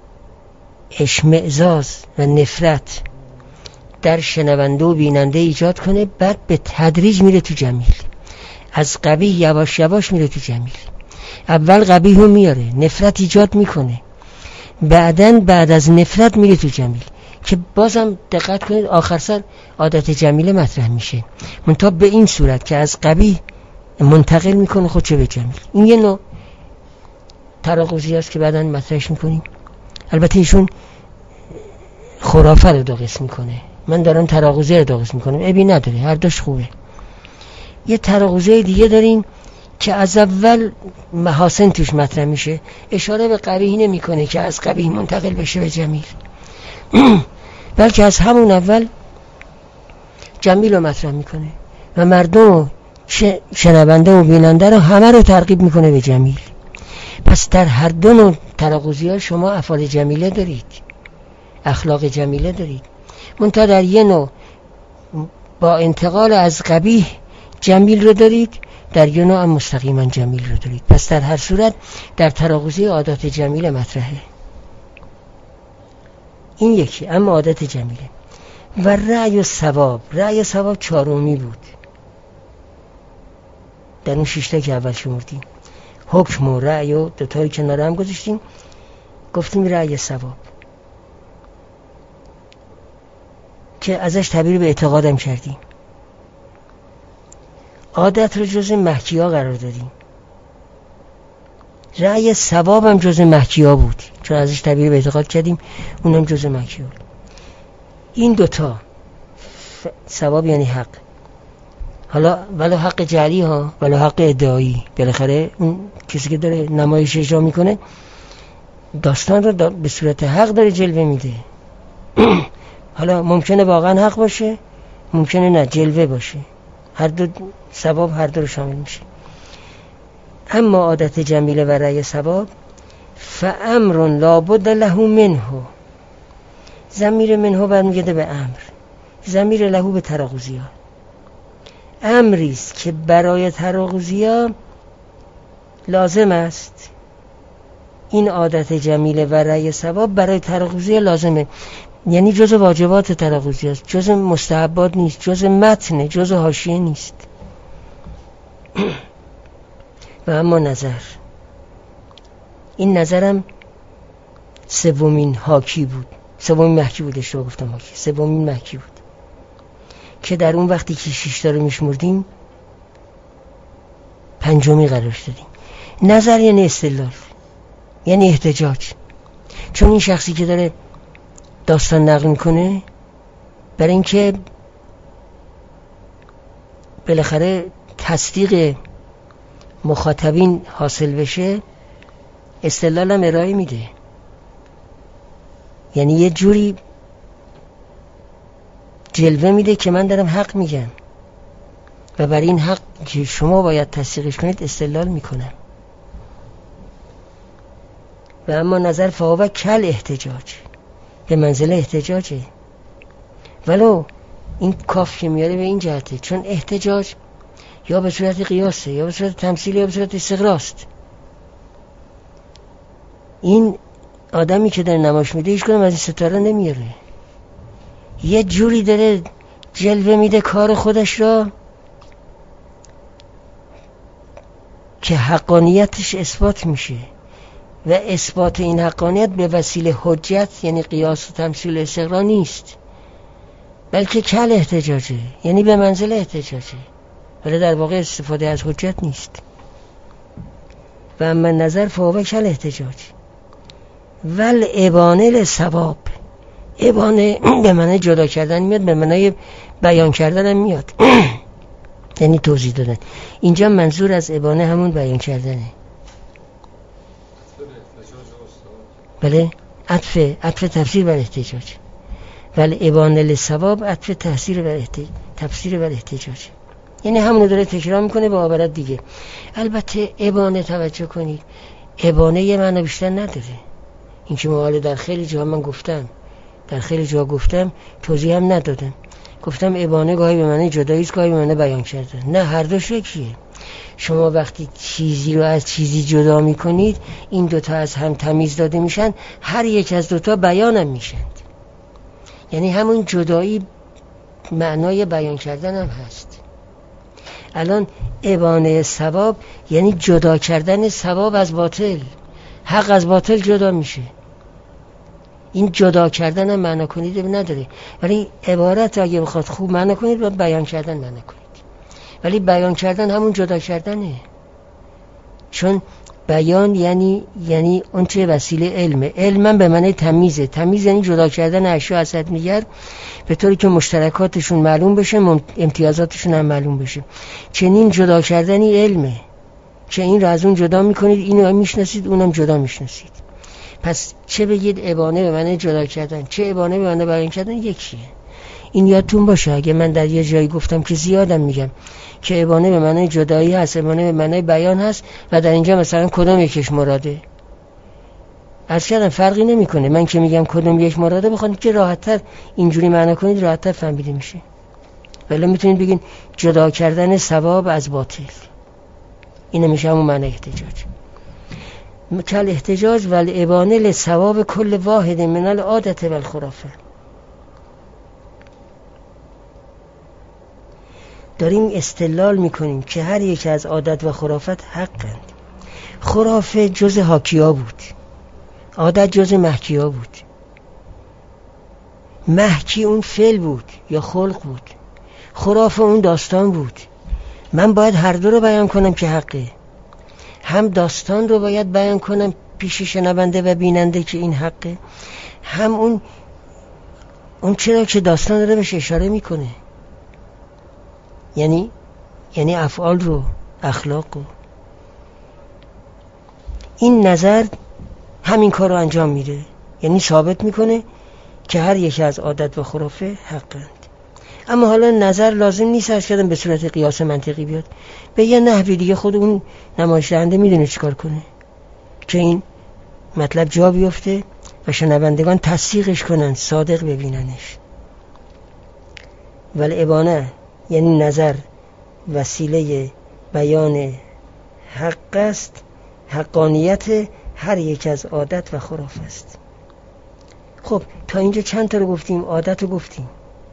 اشمئزاز و نفرت در شنونده و بیننده ایجاد کنه، بعد به تدریج میره تو جمیل، از قبیح یواش یواش میره تو جمیل. اول قبیح رو میاره، نفرت ایجاد میکنه، بعدن بعد از نفرت میره تو جمیل، که بازم دقت کنید آخر سر عادت جمیله مطرح میشه، منتها به این صورت که از قبیح منتقل میکنه خودشو به جمیل. این یه نوع تراغوزی است که بعداً مطرحش میکنیم. البته ایشون خرافه رو دو قسم میکنه، من دارم تراغوزی رو دو قسم میکنم، ابی نداره، هر دوش خوبه. یه تراغوزی دیگه داریم که از اول محاسن توش مطرح میشه، اشاره به قبیح نمیکنه که از قبیح منتقل بشه به جمیل، بلکه از همون اول جمیل رو مطرح میکنه و مردم شنونده و بیننده رو همه رو ترغیب میکنه به جمیل. پس در هر دو نوع تراغوزی ها شما افعال جمیله دارید، اخلاق جمیله دارید، منتها در یه نوع با انتقال از قبیح جمیل رو دارید، در یه نوع مستقیما جمیل رو دارید. پس در هر صورت در تراغوزی عادت جمیله مطرحه. این یکی. اما عادت جمیله و رأی و ثواب، رأی و ثواب چهارمی بود در اون شیشتا که اول شمردیم. حکم و رأی و دوتایی کنار هم گذاشتیم، گفتیم رأی ثواب که ازش تعبیر به اعتقادم کردیم. عادت رو جز محکی ها قرار دادیم. رأی ثواب هم جز محکی ها بود، چون ازش تعبیر به اعتقاد کردیم اونم جز محکی ها بود. این دوتا ثواب یعنی حق، حالا ولو حق جعلی ها ولو حق ادعایی، بالاخره اون کسی که داره نمایش اجرا میکنه داستان رو به صورت حق داره جلوه میده. حالا ممکنه واقعا حق باشه، ممکنه نه جلوه باشه، هر دو ثواب هر دو رو شامل میشه. اما عادت جمیله و رأی ثواب فامر لابد له منه، ضمیر منه برمیگرده به امر، ضمیر له به تراغوزی ها. امری است که برای تراغوزی ها لازم است. این عادت جمیله و رأی ثواب برای تراغوزی ها لازمه، یعنی جز واجبات تراغوزی است، جز مستحبات نیست، جز متن، جز حاشیه نیست. و اما نظر، این نظرم سومین حاکی بود، سومین محکی بود، اشتباه گفتم حاکی، سومین محکی بود که در اون وقتی که شش تا رو میشمردیم پنجمی قرار دادیم. نظر یعنی استدلال، یعنی احتجاج. چون این شخصی که داره داستان نقل میکنه برای اینکه بالاخره تصدیق مخاطبین حاصل بشه استدلال هم ارائه میده، یعنی یه جوری جلوه میده که من دارم حق میگم و برای این حق که شما باید تصدیقش کنید استدلال میکنم. و اما نظر فهو کل احتجاج، به منزله احتجاجه، ولو این کاف که میاره به این جهته، چون احتجاج یا به صورت قیاسه یا به صورت تمثیل یا به صورت استقراست. این آدمی که در نمایش میده هیچ کدوم از این ستاره نمیاره، یه جوری داره جلوه میده کار خودش را که حقانیتش اثبات میشه و اثبات این حقانیت به وسیله حجت یعنی قیاس و تمثیل و استقرا نیست، بلکه کل احتجاجه، یعنی به منزله احتجاجه، ولی در واقع استفاده از حجت نیست. و اما نظر فهو کل احتجاج ول ابانه لثواب، ابانه به معنی جدا کردن میاد، به معنی بیان کردن هم میاد، یعنی توضیح دادن. اینجا منظور از ابانه همون بیان کردنه. بله، عطف عطف تفسیر بر احتجاج، ول ابانه لثواب عطف تفسیر بر احتجاج، تفسیر بر احتجاج، یعنی همونو داره تکرار میکنه با عبارت دیگه. البته ابانه توجه کنید، ابانه یه معنی بیشتر نداره. این که مقاله در خیلی جا من گفتم، در خیلی جا گفتم توضیح هم ندادم، گفتم ابانه گاهی به معنی جدایی است، گاهی به معنی بیان کردن. نه، هر دوش یکیه. شما وقتی چیزی رو از چیزی جدا میکنید این دوتا از هم تمیز داده میشن، هر یک از دوتا بیان هم میشن، یعنی همون جدایی معنای بیان کردن هم هست. الان ابانه ثواب یعنی جدا کردن ثواب از باطل، حق از باطل جدا میشه. این جدا کردن هم معنا کنید نداره، ولی عبارت اگه بخواد خوب معنا کنید باید بیان کردن معنا کنید، ولی بیان کردن همون جدا کردنه، چون بیان یعنی یعنی اون چه وسیله علمه. علم به معنی تمیزه، تمیز یعنی جدا کردن اشیا از دیگر به طوری که مشترکاتشون معلوم بشه، امتیازاتشون هم معلوم بشه. چنین جدا کردنی علمه که این رو از اون جدا میکنید، اینو میشناسید اونم جدا میشناسید. پس چه بگید ابانه به معنی جدا کردن، چه ابانه به معنی بیان کردن یکیه. این یادتون باشه. اگه من در یه جایی گفتم که زیادم میگم که ابانه به معنی جدایی هست، ابانه به معنی بیان هست و در اینجا مثلا کدام یکیش مراده، عرض کردم فرقی نمیکنه. من که میگم کدام یک مراده، بخواید که راحت‌تر اینجوری معنا کنید راحت‌تر فهمیده میشه. ولی میتونید بگین جدا کردن ثواب از باطل، اینه میشه همون معنی احتجاج. کل احتجاج ول ابانه لثواب کل واحد من العادت و الخرافه. داریم استدلال میکنیم که هر یک از عادت و خرافت حقند. خرافه جز حاکیا بود، عادت جز محکیا بود. محکی اون فعل بود یا خلق بود، خرافه اون داستان بود. من باید هر دو رو بیان کنم که حقه، هم داستان رو باید بیان کنم پیش شنونده و بیننده که این حقه، هم اون اون چرا که داستان داره بهش اشاره میکنه، یعنی یعنی افعال رو، اخلاق رو. این نظر همین کار رو انجام میده، یعنی ثابت میکنه که هر یکی از عادت و خرافه حقند. اما حالا نظر لازم نیست از کردن به صورت قیاس منطقی بیاد، به یه نحوی دیگه خود اون نمایش دهنده میدونه چیکار کنه که این مطلب جا بیفته و شنوندگان تصدیقش کنن، صادق ببیننش. ولی ابانه یعنی نظر وسیله بیان حق است، حقانیت هر یک از عادت و خرافه است. خب تا اینجا چند تا رو گفتیم؟ عادت رو گفتیم،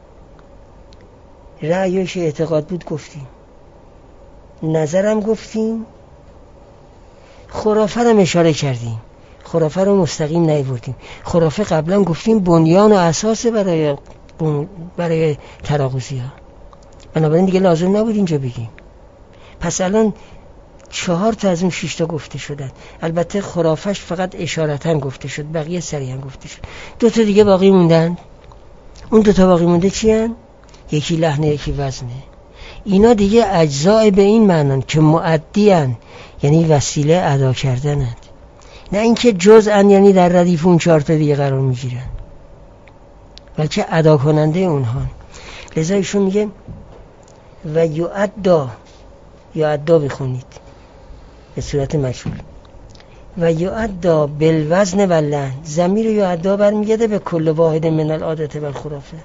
رأیش اعتقاد بود گفتیم، نظرم گفتیم، خرافه رو اشاره کردیم. خرافه رو مستقیم نیاوردیم. خرافه قبلا گفتیم بنیان و اساس برای برای تراغوزی ها، بنابراین دیگه لازم نبود اینجا بگیم. پس الان چهار تا از اون شش تا گفته شدن. البته خرافش فقط اشارتاً گفته شد، بقیه صریحاً گفته شد. دو تا دیگه باقی موندن. اون دو تا باقی مونده چی هن؟ یکی لحنه، یکی وزنه. اینا دیگه اجزاء به این معنن که مؤدی هن، یعنی وسیله ادا کردن هن. نه اینکه جزءن، یعنی در ردیف اون چهار تا دیگه قرار میگیرن، بلکه ادا کننده اونها. لذا ایشون میگه و یؤدا، یؤدا بخونید به صورت مجهول، و یؤدا بالوزن و اللحن. ضمیر یؤدا برمیگرده به کل واحد من العادت و الخرافه.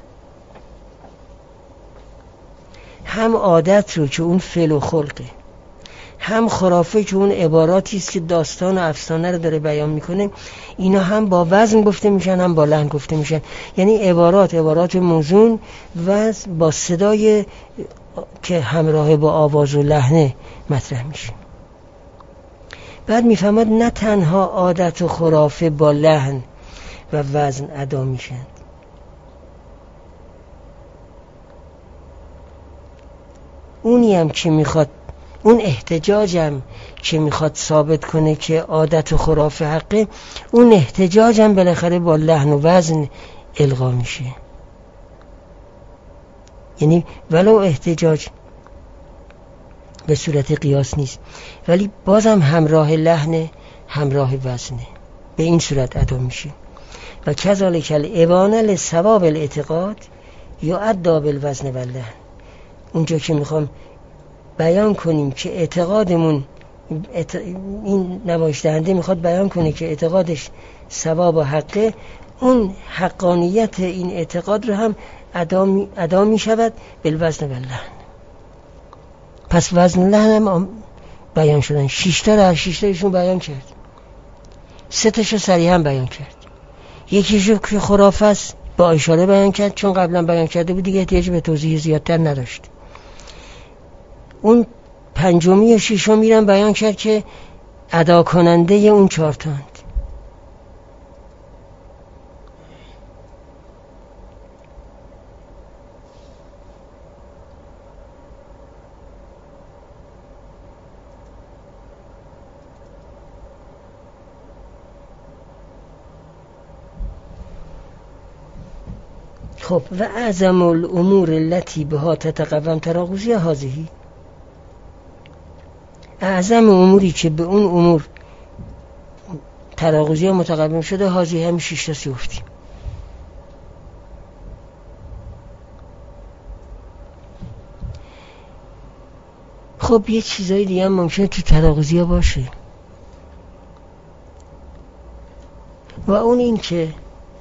هم عادت رو که اون فعل و خلقه، هم خرافه که اون عباراتی است که داستان و افسانه رو داره بیان میکنه، اینا هم با وزن گفته میشن هم با لحن گفته میشن. یعنی عبارات عبارات موزون و با صدای که همراه با آواز و لحن مطرح میشه. بعد میفهمد نه تنها عادت و خرافه با لحن و وزن ادا میشن، اونی هم که میخواد، اون احتجاجم که میخواد ثابت کنه که عادت و خرافه حقه، اون احتجاجم بالاخره با لحن و وزن القا میشه. یعنی ولو احتجاج به صورت قیاس نیست، ولی بازم همراه لحن همراه وزنه، به این صورت ادا میشه. و کذالک الابانه لثواب الاعتقاد یؤدا بالوزن و اللحن. اونجا که میخوام بیان کنیم که اعتقادمون اعت... این نمایش دهنده میخواد بیان کنه که اعتقادش ثواب و حقه، اون حقانیت این اعتقاد رو هم ادا می, ادا می شود بالوزن و اللحن. پس وزن و لحن هم بیان شدن. شش تا را شش تاشون بیان کرد، سه تاشو صریحا بیان کرد. یکیشو که خرافه است با اشاره بیان کرد، چون قبلا بیان کرده بود دیگه احتیاج به توضیح زیادتر نداشت. اون پنجمی و ششمی رو بیان کرد که ادا کننده اون چهار تاند. خب و اعظم الامور التي بها تتقوم تراغوزی هذه، اعظم اموری که به اون امور تراغوزی متقوم شده، هذه همین شش تا سی گفتیم. خب یه چیزای دیگه هم ممکنه تو تراغوزی ها باشه، و اون این که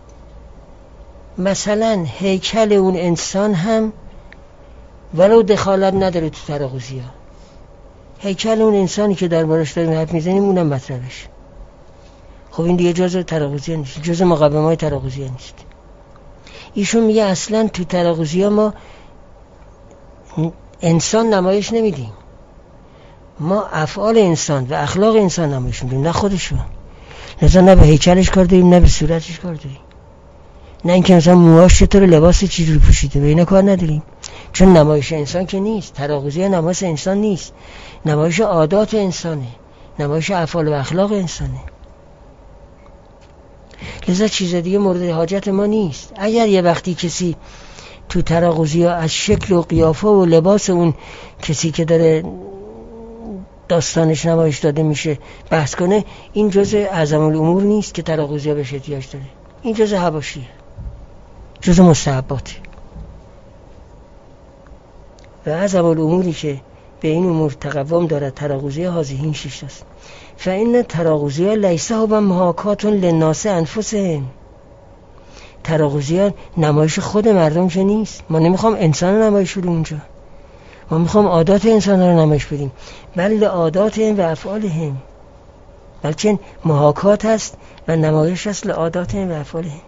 مثلا هیکل اون انسان هم ولو دخالت نداره تو تراغوزی ها، هیکل اون انسانی که دربارش داریم حرف میزنیم اونم مطرحش. خب این دیگه جزء تراغوزی نیست، جزء مقومه های تراغوزی نیست. ایشون میگه اصلا تو تراغوزی ها ما انسان نمایش نمیدیم، ما افعال انسان و اخلاق انسان نمایش میدیم، نه خودشو. لذا نه به هیکلش کار داریم نه به صورتش کار داریم. نه اینکه مثلا موهاش چطور، لباس چجوری پوشیده، به اینا کار نداریم، چون نمایش انسان که نیست. تراقوزی نمایش انسان نیست، نمایش عادات انسانه، نمایش افعال و اخلاق انسانه. لذا چیز دیگه مورد حاجت ما نیست. اگر یه وقتی کسی تو تراقوزی ها از شکل و قیافه و لباس اون کسی که داره داستانش نمایش داده میشه بحث کنه، این جزء اعظم الامور نیست که تراقوزی ها بهش احتیاج داره. این جزء حواشیه، جزء مستحباته. و اعظم الاموری که به این امور تقوم دارد تراقوزی ها هازیهین شش است. فإن تراقوزی ها لیسه و محاکاتون للناس انفسهم. تراقوزی ها نمایش خود مردم که نیست. ما نمیخوام انسان نمایش بدیم اونجا، ما میخوام عادات انسان رو نمایش بدیم، بل عاداتهم و افعالهم، بلکه محاکات است و نمایش است لعاداتهم و افعالهم.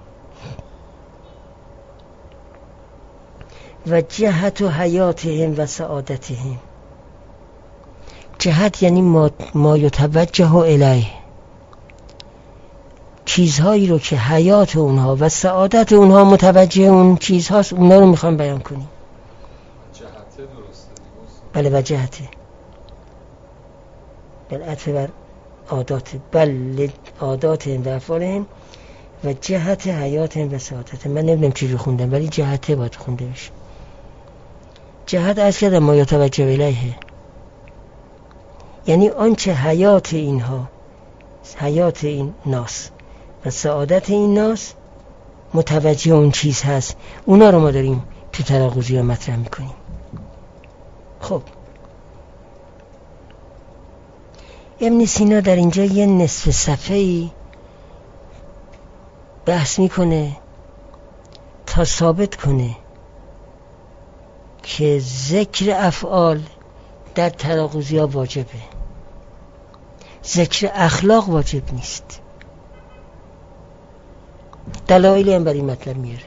و جهت و حیاتهم و سعادتهم. جهت یعنی ما, ما یتوجه الیه، چیزهایی رو که حیات اونها و سعادت اونها متوجه اون چیزهاست، اونها رو میخوام بیان کنیم. جهته درسته. بله و جهته بل عطف بر عادات، بل عادات و افعالهم و جهت حیاتهم و سعادتهم. من نمیدونم چی رو خوندم ولی جهته باید خونده بشه. جهت از کردم ما یتوجه الیه، یعنی آنچه حیات اینها، حیات این ناس و سعادت این ناس متوجه اون چیز هست، اونا رو ما داریم تو تراقوزی ها مطرح میکنیم. خب ابن سینا در اینجا یه نصف صفحه‌ای بحث میکنه تا ثابت کنه که ذکر افعال در تراقوزی ها واجبه، ذکر اخلاق واجب نیست. دلایلی هم برای مطلب میاره.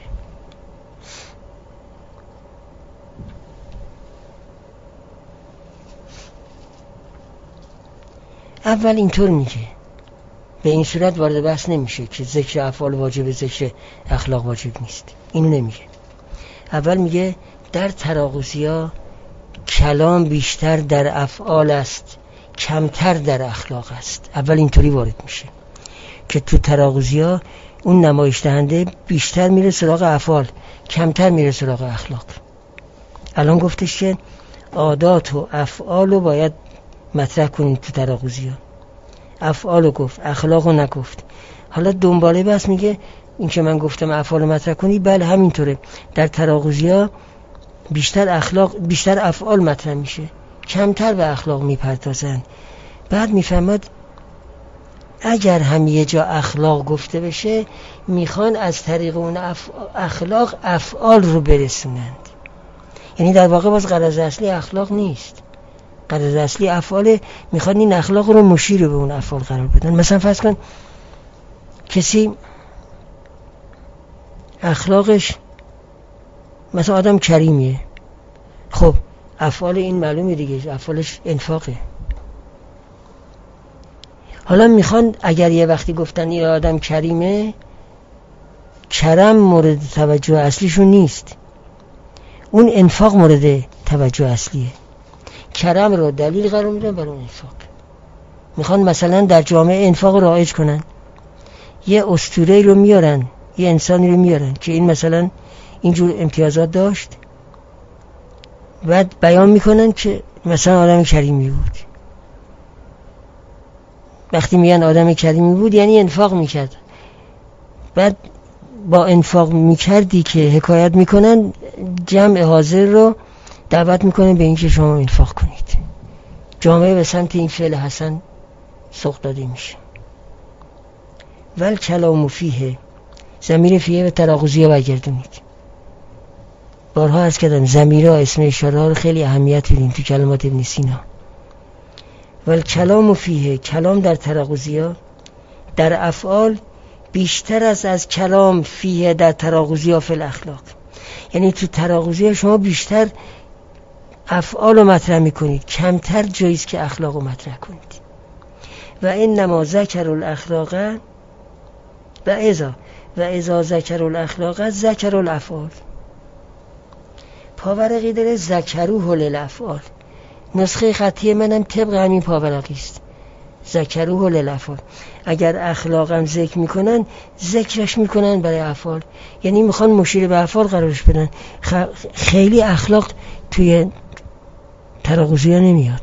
اول اینطور میگه، به این صورت وارد بحث نمیشه که ذکر افعال واجبه، ذکر اخلاق واجب نیست، اینو نمیگه. اول میگه در تراقوزی ها کلام بیشتر در افعال است، کمتر در اخلاق است. اول اینطوری وارد میشه که تو تراقوزی ها اون نمایش دهنده بیشتر میره سراغ افعال، کمتر میره سراغ اخلاق. الان گفتش که عادات و افعال رو باید مطرح کنید تو تراقوزی ها، افعال رو گفت، اخلاق رو نگفت. حالا دنباله بس میگه این که من گفتم افعال رو مطرح کنی، بله همینطوره، در تراقوزی ها بیشتر اخلاق، بیشتر افعال مطرح میشه، کمتر به اخلاق میپردازن. بعد میفهمد اگر هم یه جا اخلاق گفته بشه میخوان از طریق اون اف... اخلاق افعال رو برسونند. یعنی در واقع باز غرض اصلی اخلاق نیست، غرض اصلی افعال، میخوان این اخلاق رو مشیر به اون افعال قرار بدن. مثلا فرض کن کسی اخلاقش مثلا آدم کریمیه، خب افعال این معلومه دیگه، افعالش انفاقه. حالا میخوان اگر یه وقتی گفتن این آدم کریمه، کرم مورد توجه اصلیشون نیست، اون انفاق مورد توجه اصلیه. کرم رو دلیل قرار میدن برای اون انفاق. میخوان مثلا در جامعه انفاق رو رایج کنن، یه اسطوره رو میارن، یه انسانی رو میارن که این مثلا اینجور امتیازات داشت، بعد بیان میکنن که مثلا آدم کریمی بود. وقتی میگن آدم کریمی بود یعنی انفاق میکرد. بعد با انفاق میکردی که حکایت میکنن، جمع حاضر رو دعوت میکنن به اینکه شما انفاق کنید. جامعه به سمت این فعل حسن سوق داده میشه. ول کلام فیه، ضمیر فیه به تراقوزی برگردونید. بارها عرض کردم ضمیرها، اسم اشاره ها رو خیلی اهمیت بدین تو کلمات ابن سینا. ول کلام فیه، کلام در تراقوزی ها در افعال بیشتر از از کلام فیه در تراقوزی ها فی الاخلاق. یعنی تو تراقوزی ها شما بیشتر افعال رو مطرح میکنید، کمتر جاییست که اخلاق رو مطرح کنید. و این نما ذکر الاخلاق و ازا و اذا ذکر الاخلاق ذکر الافعال. پاورقی داره ذکروه للافعال. نسخه خطی منم طبق همین پاورقی است، ذکروه للافعال. اگر اخلاقم ذکر میکنن ذکرش میکنن برای افعال، یعنی میخوان مشیر به افعال قرارش بدن. خیلی اخلاق توی تراغوزی ها نمیاد.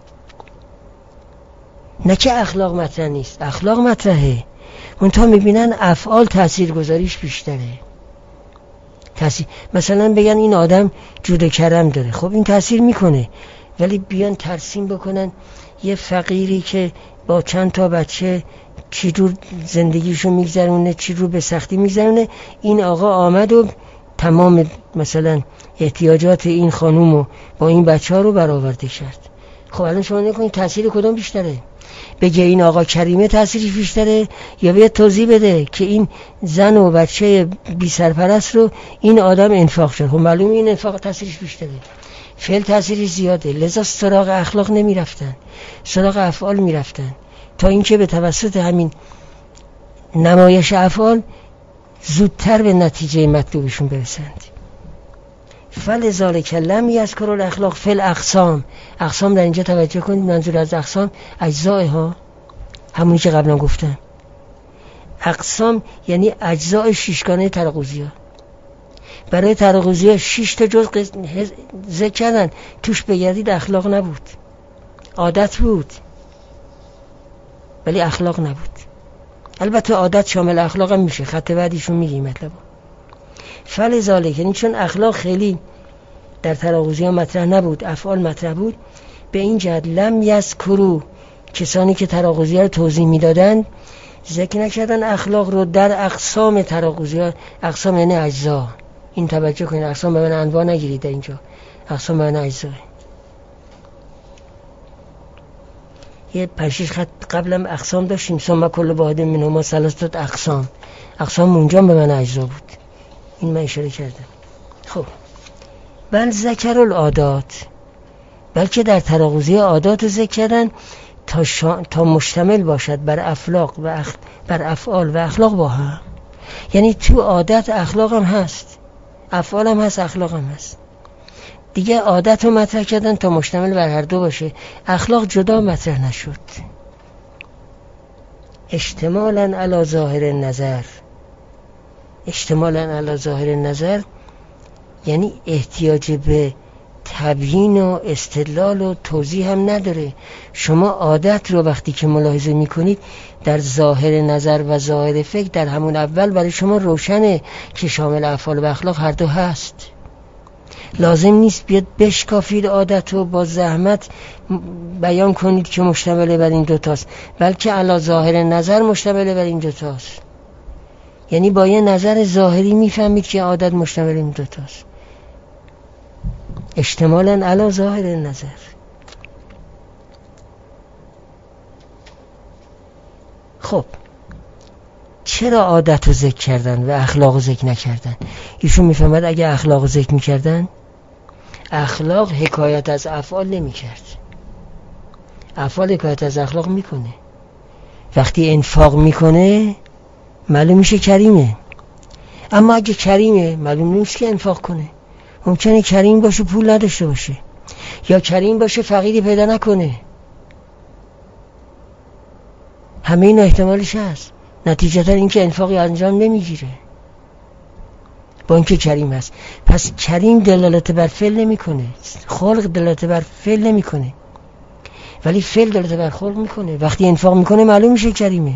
نه که اخلاق مطرح نیست، اخلاق مطرحه، منتها میبینن افعال تأثیر گذاریش بیشتره. تأثیر مثلا بگن این آدم جود کرم داره، خب این تأثیر میکنه، ولی بیان ترسیم بکنن یه فقیری که با چند تا بچه چی رو زندگیشو میگذرونه، چی رو به سختی میگذرونه، این آقا آمد و تمام مثلا احتیاجات این خانومو با این بچه ها رو برآورده کرد. خب الان شما نکنید تأثیر کدوم بیشتره؟ بگه این آقا کریمه تأثیرش بیشتره، یا باید توضیح بده که این زن و بچه بی سرپرست رو این آدم انفاق شد؟ خب معلومه این انفاق تأثیرش بیشتره، فعل تأثیرش زیاده. لذا سراغ اخلاق نمی رفتن، سراغ افعال می رفتن، تا اینکه به توسط همین نمایش افعال زودتر به نتیجه مطلوبشون برسند. فلذالک لم یذکر الاخلاق فی الاقسام. اقسام در اینجا توجه کنید، منظور از اقسام اجزاء ها، همونی که قبلا گفتم. اقسام یعنی اجزاء شیشگانه تراغوزی ها. برای تراغوزی ها شش تا جز ذکر کردن، توش بگردید اخلاق نبود، عادت بود ولی اخلاق نبود. البته عادت شامل اخلاق هم میشه، خط بعدیشون میگیم مطلب. فلذالک یعنی چون اخلاق خیلی در تراغوزی ها مطرح نبود، افعال مطرح بود، به این جهت لم یذکروا، کسانی که تراغوزی ها رو توضیح میدادن ذکر نکردن اخلاق رو در اقسام تراغوزی ها. اقسام یعنی اجزا، این توجه کنید، اقسام به من انواع نگیرید در اینجا، اقسام به من اجزا. یه پنج خط قبلم اقسام داشتیم، ثم کل واحد منهما ثلاثه اقسام. اقسام اونجا به من اجزا بود، این من اشاره کردم. خب بل ذکر العادات، بلکه در تراغوزی عادات ذکر کردن تا, شا... تا مشتمل باشد بر اخلاق و اخ... بر افعال و اخلاق با هم. یعنی تو عادت اخلاق هم هست، افعال هم هست، اخلاق هم هست. دیگه عادت رو مطرح کردن تا مشتمل بر هر دو باشه، اخلاق جدا مطرح نشد. اشتمالا علی ظاهر النظر، اشتمالا علی ظاهر النظر یعنی احتیاج به تبیین و استدلال و توضیح هم نداره. شما عادت رو وقتی که ملاحظه میکنید در ظاهر نظر و ظاهر فکر در همون اول برای شما روشنه که شامل افعال و اخلاق هر دو هست. لازم نیست بیاد بشکافید عادت رو با زحمت بیان کنید که مشتمل بر این دوتاست، بلکه علی ظاهر نظر مشتمل بر این دوتاست. یعنی با یه نظر ظاهری میفهمید که عادت مشتمل این دوتاست. اشتمالاً علی ظاهر نظر. خب چرا عادت رو ذکر کردن و اخلاق رو ذکر نکردن؟ ایشون میفهمد اگه اخلاق رو ذکر میکردن، اخلاق حکایت از افعال نمیکرد، افعال حکایت از اخلاق میکنه. وقتی انفاق میکنه معلوم میشه کریمه، اما اگه کریمه معلوم نیست که انفاق کنه. ممکنه کریم باشه پول نداشته باشه، یا کریم باشه فقیری پیدا نکنه. همه این احتمالش هست. نتیجتا این که انفاقی انجام نمیگیره با اینکه کریم هست. پس کریم دلالت بر فعل نمیکنه، خلق دلالت بر فعل نمیکنه، ولی فعل دلالت بر خلق میکنه. وقتی انفاق میکنه معلوم میشه کریمه.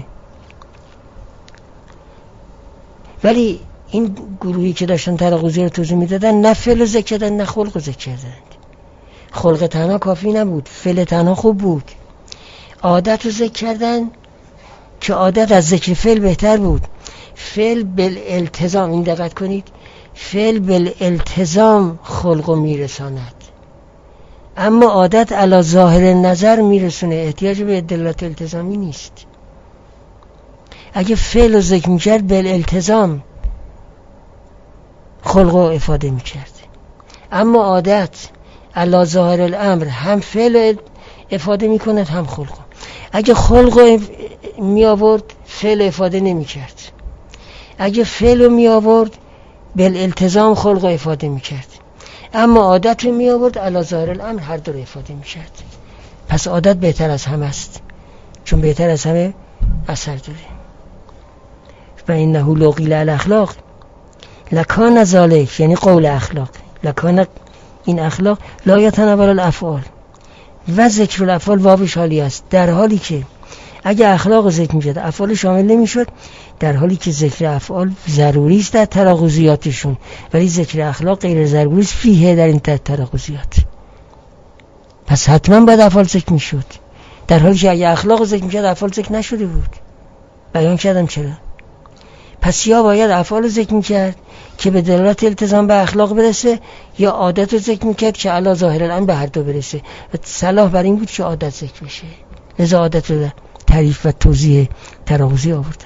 ولی این گروهی که داشتن تراغوزی رو توضیح میدادن نه فعل رو ذکر کردن نه خلق رو ذکر کردن. خلق تنها کافی نبود، فعل تنها خوب بود. عادت رو ذکر کردن که عادت از ذکر فعل بهتر بود. فعل بالالتزام، این دقت کنید، فعل بالالتزام خلق رو میرساند، اما عادت علی ظاهر نظر میرسونه، احتیاج به دلالت التزامی نیست. اگه فعل رو ذکر میکرد بالالتزام خلق رو افاده میکرد، اما عادت علی ظاهر الامر هم فعل افاده میکند هم خلق. اگه خلق رو می آورد فعل افاده نمی کرد، اگه فعل رو می آورد بالالتزام خلق رو افاده می کرد، اما عادت رو می آورد علی ظاهر الامر هر دو رو افاده می کرد. پس عادت بهتر از همه است، چون بهتر از همه اثر داره. و اینه لو قیل الاخلاق لکان ذالک، یعنی قول اخلاق، لکان این اخلاق لا یتناول الافعال و ذکر الافعال واوش حالی است، در حالی که اگه اخلاق ذکر میشد افعال شامل نمیشد، در حالی که ذکر افعال ضروری است در تراغوزیاتشون، ولی ذکر اخلاق غیر ضروری است فیه در این تراغوزیات. پس حتما باید افعال ذکر میشد، در حالی که اگه اخلاق ذکر میشد افعال ذکر نشده بود. بیان کردم چرا. پس یا باید افعال ذکر میکرد که به دلالت التزام به اخلاق برسه، یا عادت رو ذکر میکرد که علی ظاهر الامر به هر دو برسه. و صلاح بر این بود که عادت ذکر بشه، لذا عادت رو تعریف و توضیح تراغوزی آوردن.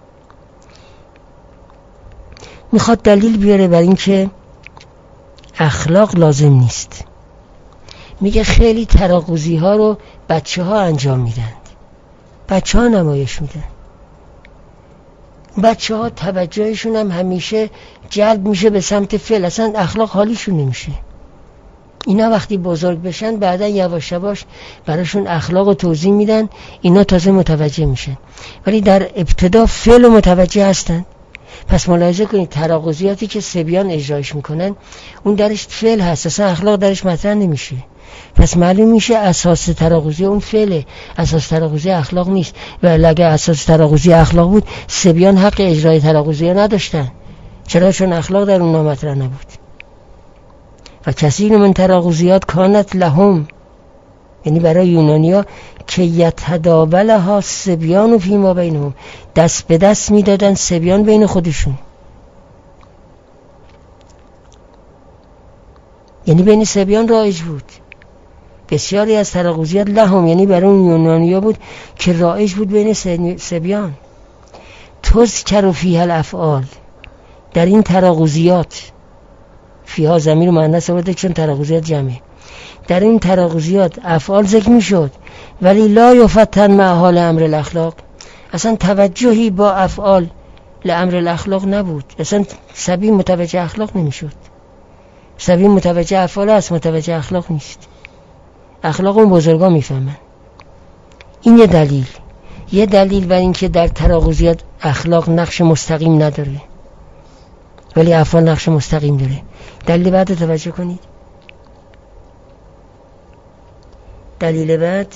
میخواد دلیل بیاره بر این که اخلاق لازم نیست. میگه خیلی تراغوزی ها رو بچه ها انجام میدن، بچه ها نمایش میدن. بچه ها توجهشون هم همیشه جلب میشه به سمت فعل، اصلا اخلاق حالیشون نمیشه. اینا وقتی بزرگ بشن بعدا یواش یواش براشون اخلاق رو توضیح میدن، اینا تازه متوجه میشن، ولی در ابتدا فعل متوجه هستن. پس ملاحظه کنید تراغوزیاتی که صبیان اجرایش میکنن اون درش فعل هست، اصلا اخلاق درش مطرح نمیشه. پس معلوم میشه اساس تراغوزی اون فعله، اساس تراغوزی اخلاق نیست. و اگه اساس تراغوزی اخلاق بود صبیان حق اجرای تراغوزی نداشتن. چرا؟ چون اخلاق در اون مطرح نبود. و کثیر من تراغوزیات کانت لهم، یعنی برای یونانیا که یتداولها صبیان و فیما بینهم، دست به دست میدادن صبیان بین خودشون، یعنی بین صبیان رایج بود. بسیاری از تراغوزیات لهم یعنی برای اون یونانیا بود که رایج بود بین صبیان. تذکر فیها الافعال، در این تراغوزیات، فیها ضمیر مؤنث آورده چون تراغوزیات جمعه، در این تراغوزیات افعال ذکر میشد، ولی لا یفتن مع حال امر الاخلاق، اصلا توجهی با افعال لامر الاخلاق نبود. اصلا صبی متوجه اخلاق نمیشد. صبی متوجه افعال است، متوجه اخلاق نیست. اخلاق اون بزرگا میفهمن. این یه دلیل. یه دلیل بر این که در تراغوزیات اخلاق نقش مستقیم نداره، ولی افعال نقش مستقیم داره. دلیل بعد توجه کنید. دلیل بعد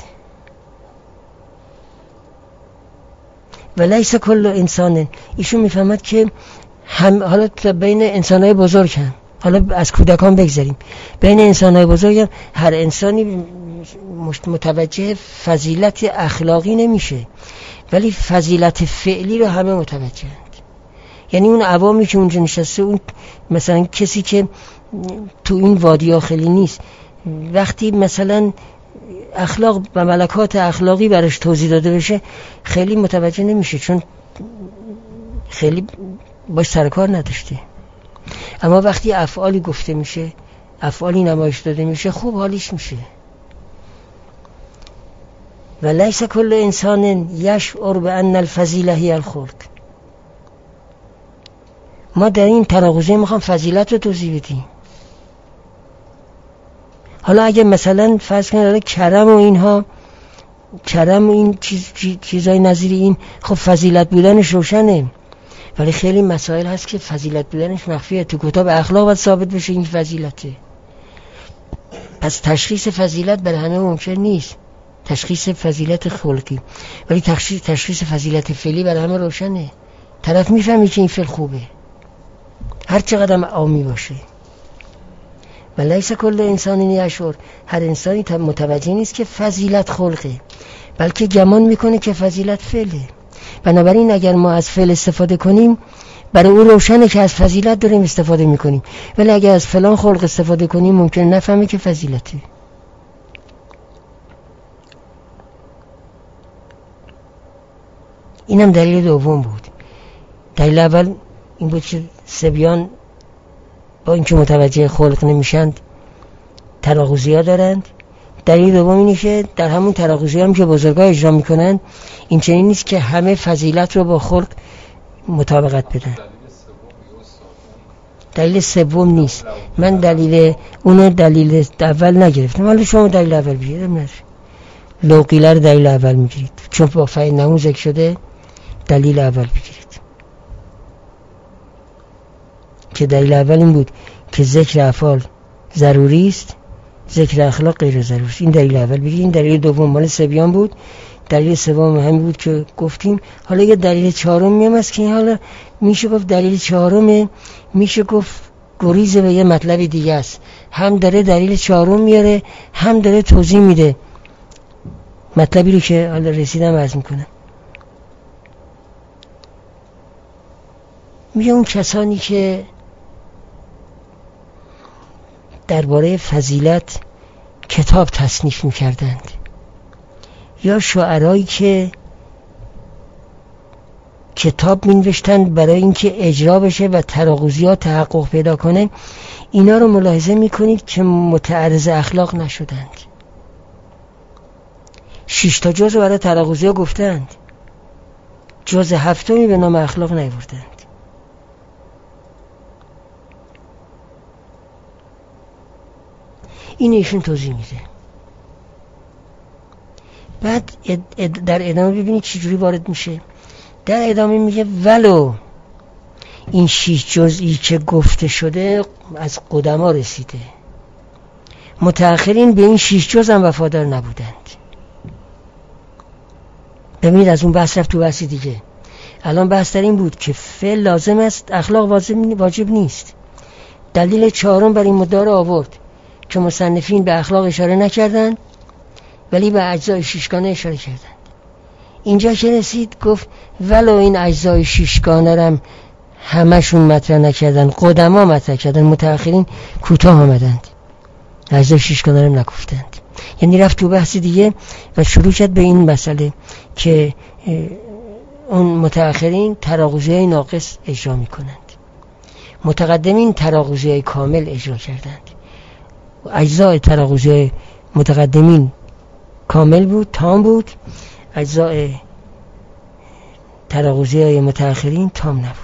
ولیس کل انسان، ایشون میفهمد که هم، حالا بین انسانهای بزرگ هم، حالا از کودکان بگذاریم، بین انسانهای بزرگ هم هر انسانی متوجه فضیلت اخلاقی نمیشه، ولی فضیلت فعلی رو همه متوجهند. یعنی اون عوامی که اونجا نشسته، اون مثلا کسی که تو این وادی داخلی نیست، وقتی مثلا اخلاق و ملکات اخلاقی براش توضیح داده بشه خیلی متوجه نمیشه، چون خیلی باش سرکار نداشته. اما وقتی افعالی گفته میشه، افعالی نمایش داده میشه، خوب حالیش میشه. و لیس کل انسان یشعر بان الفضیله هی الخلق. ما در این تراغوزی میخوام فضیلت رو توضیح بدیم. حالا اگه مثلا فرض کنید کرم و اینها، کرم و این چیز چیزای نظیر این، خب فضیلت بودنش روشنه، ولی خیلی مسائل هست که فضیلت بودنش مخفیه. تو کتاب اخلاق باید ثابت بشه این فضیلته. پس تشخیص فضیلت برای همه ممکن نیست، تشخیص فضیلت خلقی، ولی تشخیص تشخیص فضیلت فعلی برای همه روشنه. طرف میفهمی که این فعل خوبه هر چقدر عامی باشه. و لیس کل انسان یشعر، هر انسانی متوجه نیست که فضیلت خلقه، بلکه گمان میکنه که فضیلت فعله. بنابراین اگر ما از فعل استفاده کنیم برای او روشنه که از فضیلت داریم استفاده میکنیم، ولی اگر از فلان خلق استفاده کنیم ممکن نفهمه که فضیلته. اینم دلیل دوم بود. دلیل اول این بود که صبیان با اینکه متوجه خلق نمیشند تراغوزی ها دارند. دلیل دوم اینه که در همون تراغوزی هم که بزرگا اجرا میکنند این چنین نیست که همه فضیلت رو با خلق مطابقت بدن. دلیل سوم نیست. من دلیل اونو دلیل اول نگرفتم، ولی شما دلیل اول بگیرید. لو قیل رو دلیل اول میگیرید، چون با فإنه ذکر شده دلیل اول بگیرید که دلیل اول این بود که ذکر افعال ضروری است، ذکر اخلاق غیر ضروری است. این دلیل اول بگیرید. این دلیل دوم مال سبیان بود. دلیل سوم همین بود که گفتیم. حالا یه دلیل چهارم میام است که حالا میشه گفت دلیل چهارم میشه گفت گریز به یه مطلب دیگه است. هم داره دلیل چهارم میاره، هم داره توضیح میده مطلبی رو که حالا رسیدم عرض میکنم. میگه اون کسانی که درباره فضیلت کتاب تصنیف میکردند، یا شاعرایی که کتاب مینوشتند برای اینکه اجرا بشه و تراغوزیات تحقق پیدا کنه، اینا رو ملاحظه میکنید که متعرض اخلاق نشدند. شش تا جز برای تراغوزی ها گفتند، جز هفتمی به نام اخلاق نیاوردند. این ایشون توضیح میده. بعد در ادامه ببینید چجوری وارد میشه. در ادامه میگه ولو این شش جزئی که گفته شده از قدما رسیده، متأخرین به این شش جز هم وفادار نبودند. ببینید از اون بحث رفت تو بحث دیگه. الان بحث در این بود که فعل لازم است، اخلاق واجب نیست. دلیل چهارم بر این مدعا را آورد که مصنفین به اخلاق اشاره نکردند ولی به اجزای ششگانه اشاره کردند. اینجا که رسید گفت ولو این اجزای ششگانه رم همشون مطرح نکردن، قدما مطرح کردن، متأخرین کوتاه آمدند، اجزای ششگانه رم نگفتند. یعنی رفت تو بحث دیگه و شروع کرد به این مسئله که اون متأخرین تراغوزی‌های ناقص اجرا میکنند، متقدمین تراغوزی‌های کامل اجرا کردند. اجزای تراغوزی‌های متقدمین کامل بود، تام بود، اجزای تراغوزی‌های متأخرین تام نبود.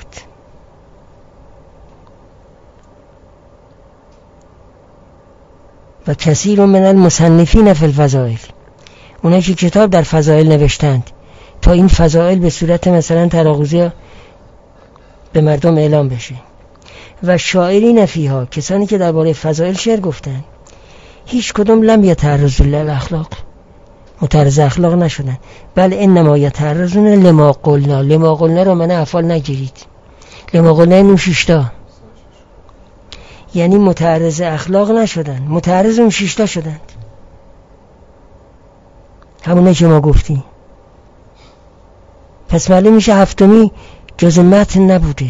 و کثیر من المصنفین فی الفضائل، اونایی که کتاب در فضائل نوشتند تا این فضائل به صورت مثلا تراغوزی به مردم اعلام بشه. و شاعرین فیها، کسانی که درباره فضائل شعر گفتند، هیچ کدوم لم یتعرضوا للاخلاق، متعرض اخلاق نشدن، بل انما یتعرضون لما قلنا. لما قلنا رو من افعال نگیرید، لما قلنا این ششتا، یعنی متعرض اخلاق نشدن، متعرض اون ششتا شدند، همونه که ما گفتیم. پس معلوم میشه هفتمی جز متن نبوده.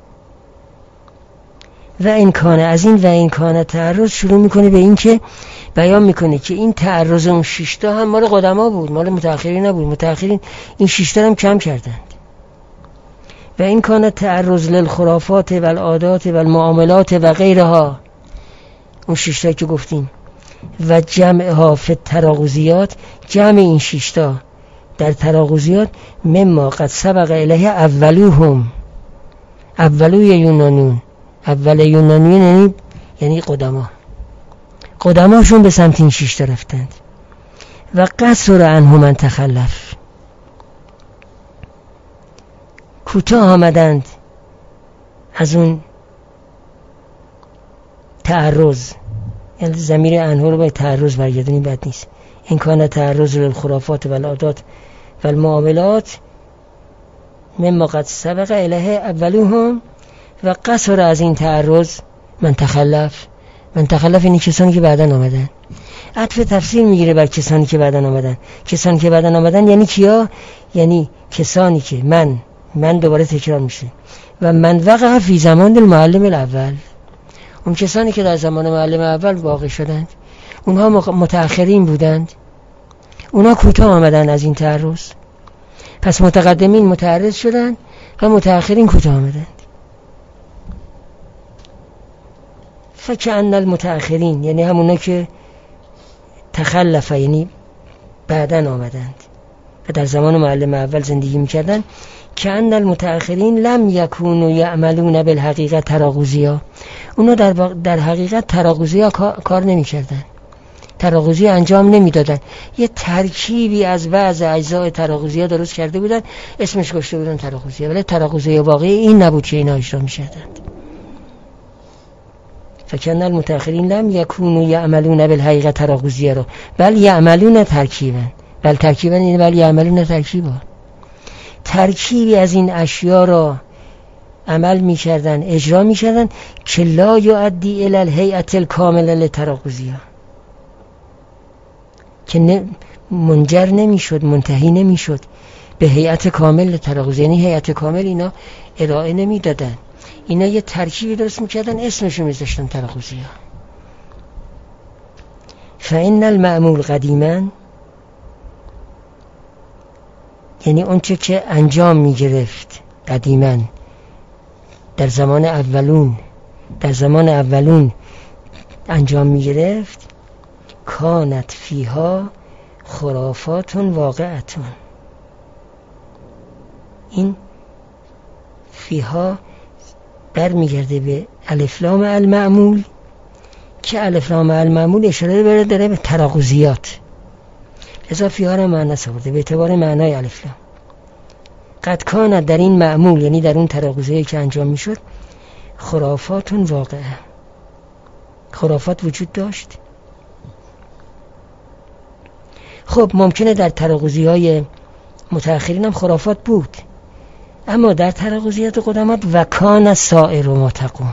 و این کانه، از این و این کانه تعرض شروع میکنه به این که بیان میکنه که این تعرض اون ششتا هم مال قدما بود، مال متأخرین نبود. متأخرین این ششتا هم کم کردند. و این کانه تعرض للخرافات و العادات و المعاملات و غیرها، اون ششتا که گفتیم، و جمعها فی التراغوزیات، جمع این ششتا در تراغوزیات، مما قد سبق الیه اولوهم، اولوی یونانیون، اول یونانیون یعنی یعنی قدما، قدماشون به سمت این ششتا رفتند. و قصر عنه من تخلف، کوتاه آمدند از اون تعرض، یعنی ضمیر عنه رو به تعرض برگردونیم بد نیست. این کانه تعرض للخرافات و العادات و المعاملات مما قد سبق الیه اولوهم، و قصر از این تعرض من تخلف. من تخلف اینی کسانی که بعدن آمدن. عطف تفسیر میگیره بر کسانی که بعدن آمدن. کسانی که بعدن آمدن یعنی کیا؟ یعنی کسانی که من من دوباره تکرار میشه و من وقع فی زمان المعلم الاول، اون کسانی که در زمان معلم اول واقع شدند، اونها متأخرین بودند، اونها کوتاه آمدن از این تعرض. پس متقدمین متعرض شدند و متأخرین کوتاه آمدند. فکأن المتأخرین یعنی همونا که تخلف، یعنی بعدن آمدند، و در زمان معلم اول زندگی میکردن که ان المتأخرین لم یکونوا یعملون بالحقیقت تراغوزیا، اونا در, در حقیقت تراغوزیا کار نمیکردن، تراغوزی انجام نمیدادن، یه ترکیبی از بعض اجزای تراغوزیا درست کرده بودن، اسمش گذاشته بودن تراغوزیا، ولی تراغوزی واقعی این نبود که اینا اجرا می‌کردند. فکن المتأخرین لم یکونوا یعملون بالحقیقت تراغوزیا رو بل یعملون ترکیبا، بل ترکیبا این بل یعملون ترکیبا، ترکیبی از این اشیا را عمل می‌کردن، اجرا می‌کردن که لا یؤدی الی الهیئة الکامله للتراغوزیا، که منجر نمیشد، منتهی نمیشد به هیئت کامل تراغوزی، یعنی هیئت کامل اینا ارائه نمیدادن، اینا یه ترکیبی درست میکردن اسمشو میذاشتن تراغوزی ها. فإن المعمول قدیما، یعنی اون چه که انجام میگرفت قدیما در زمان اولون در زمان اولون انجام میگرفت، کانت فیها خرافات واقعتون، این فیها برمیگرده به الف لام المعمول که الف لام المعمول اشاره داره داره به تراغوزیات، لذا فیها را معنی آورده به اعتبار معنای الف لام. قد کانت در این معمول، یعنی در اون تراغوزیایی که انجام میشد، خرافاتون واقعه، خرافات وجود داشت. خب ممکنه در تراغوزی‌های متأخرین هم خرافات بود، اما در تراغوزیات قدمات و کان سائر ما تقوم،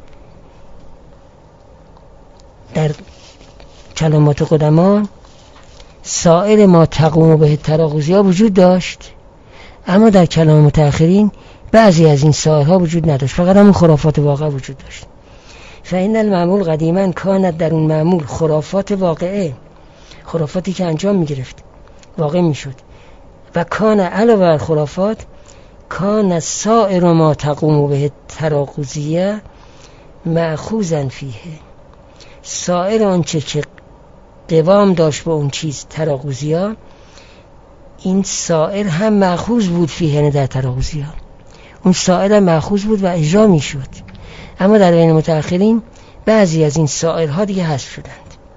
در کلمات قدما سائر ما تقوم به تراغوزی‌ها وجود داشت، اما در کلام متأخرین بعضی از این سائرها وجود نداشت، فقط همون خرافات واقع وجود داشت. فإن المعمول قدیما کانت، در اون معمول خرافات واقعه، خرافاتی که انجام میگرفت واقع میشد، و کان علاوه بر خرافات کان سائر ما تقوم به تراغوزیه مأخوذا فیه، سائر آنچه که قوام داشت به اون چیز تراغوزیه، این سائر هم مأخوذ بود فیه، در تراغوزیه اون سائر هم مأخوذ بود و اجرا میشد، اما در بین متأخرین بعضی از این سائرها دیگه حذف شدند.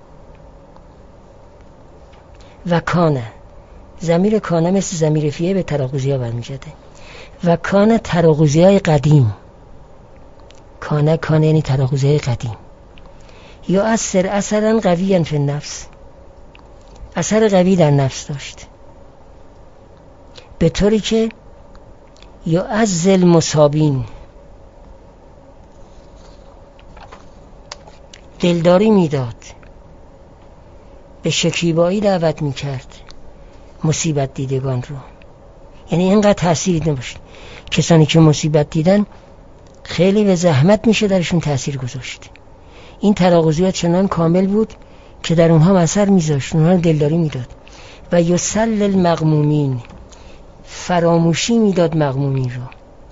و کانه، ضمیر کانه مثل ضمیر فیه به تراغوزی‌ها برمیگرده، و کانه تراغوزی‌های قدیم، کانه کانه یعنی تراغوزی‌های قدیم، یا اثر اثرا قویاً فی النفس، اثر قوی در نفس داشت، به طوری که یا از المصابین، دلداری میداد، به شکیبایی دعوت میکرد مصیبت دیدگان رو، یعنی اینقدر تأثیر نباشد، کسانی که مصیبت دیدن خیلی به زحمت میشه درشون تأثیر گذاشت. این تراغوزیات چنان کامل بود که در اونها اثر میذاشت، اونها دلداری میداد. و یسل المغمومین، فراموشی میداد مغمومین رو،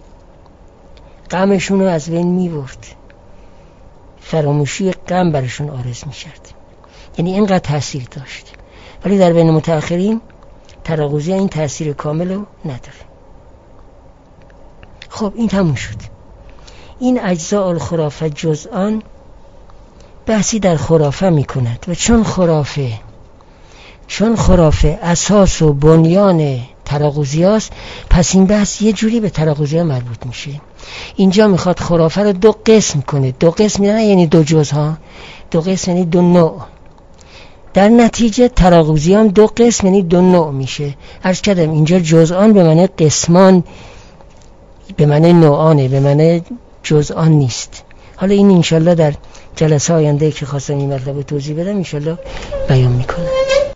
غمشون رو از بین میبرد، فراموشی غم برشون آرز میکرد، یعنی اینقدر تأثیر داشت. ولی در بین متأخرین تراغوزی این تأثیر کامل رو نداره. خب این تموم شد. این اجزاء الخرافه جزءان بحثی در خرافه میکند و چون خرافه چون خرافه اساس و بنیان تراغوزی هست، پس این بحث یه جوری به تراغوزی ها مربوط میشه. اینجا میخواد خرافه رو دو قسم کنه، دو قسم نه یعنی دو جز ها، دو قسم یعنی دو نوع. در نتیجه تراغوزی هم دو قسم یعنی دو نوع میشه. عرض کردم اینجا جزءان به معنی قسمان، به معنی نوعانه، به معنی جزءان نیست. حالا این انشالله در جلسه آینده که خواستم این مطلب توضیح بدم انشالله بیان میکنم.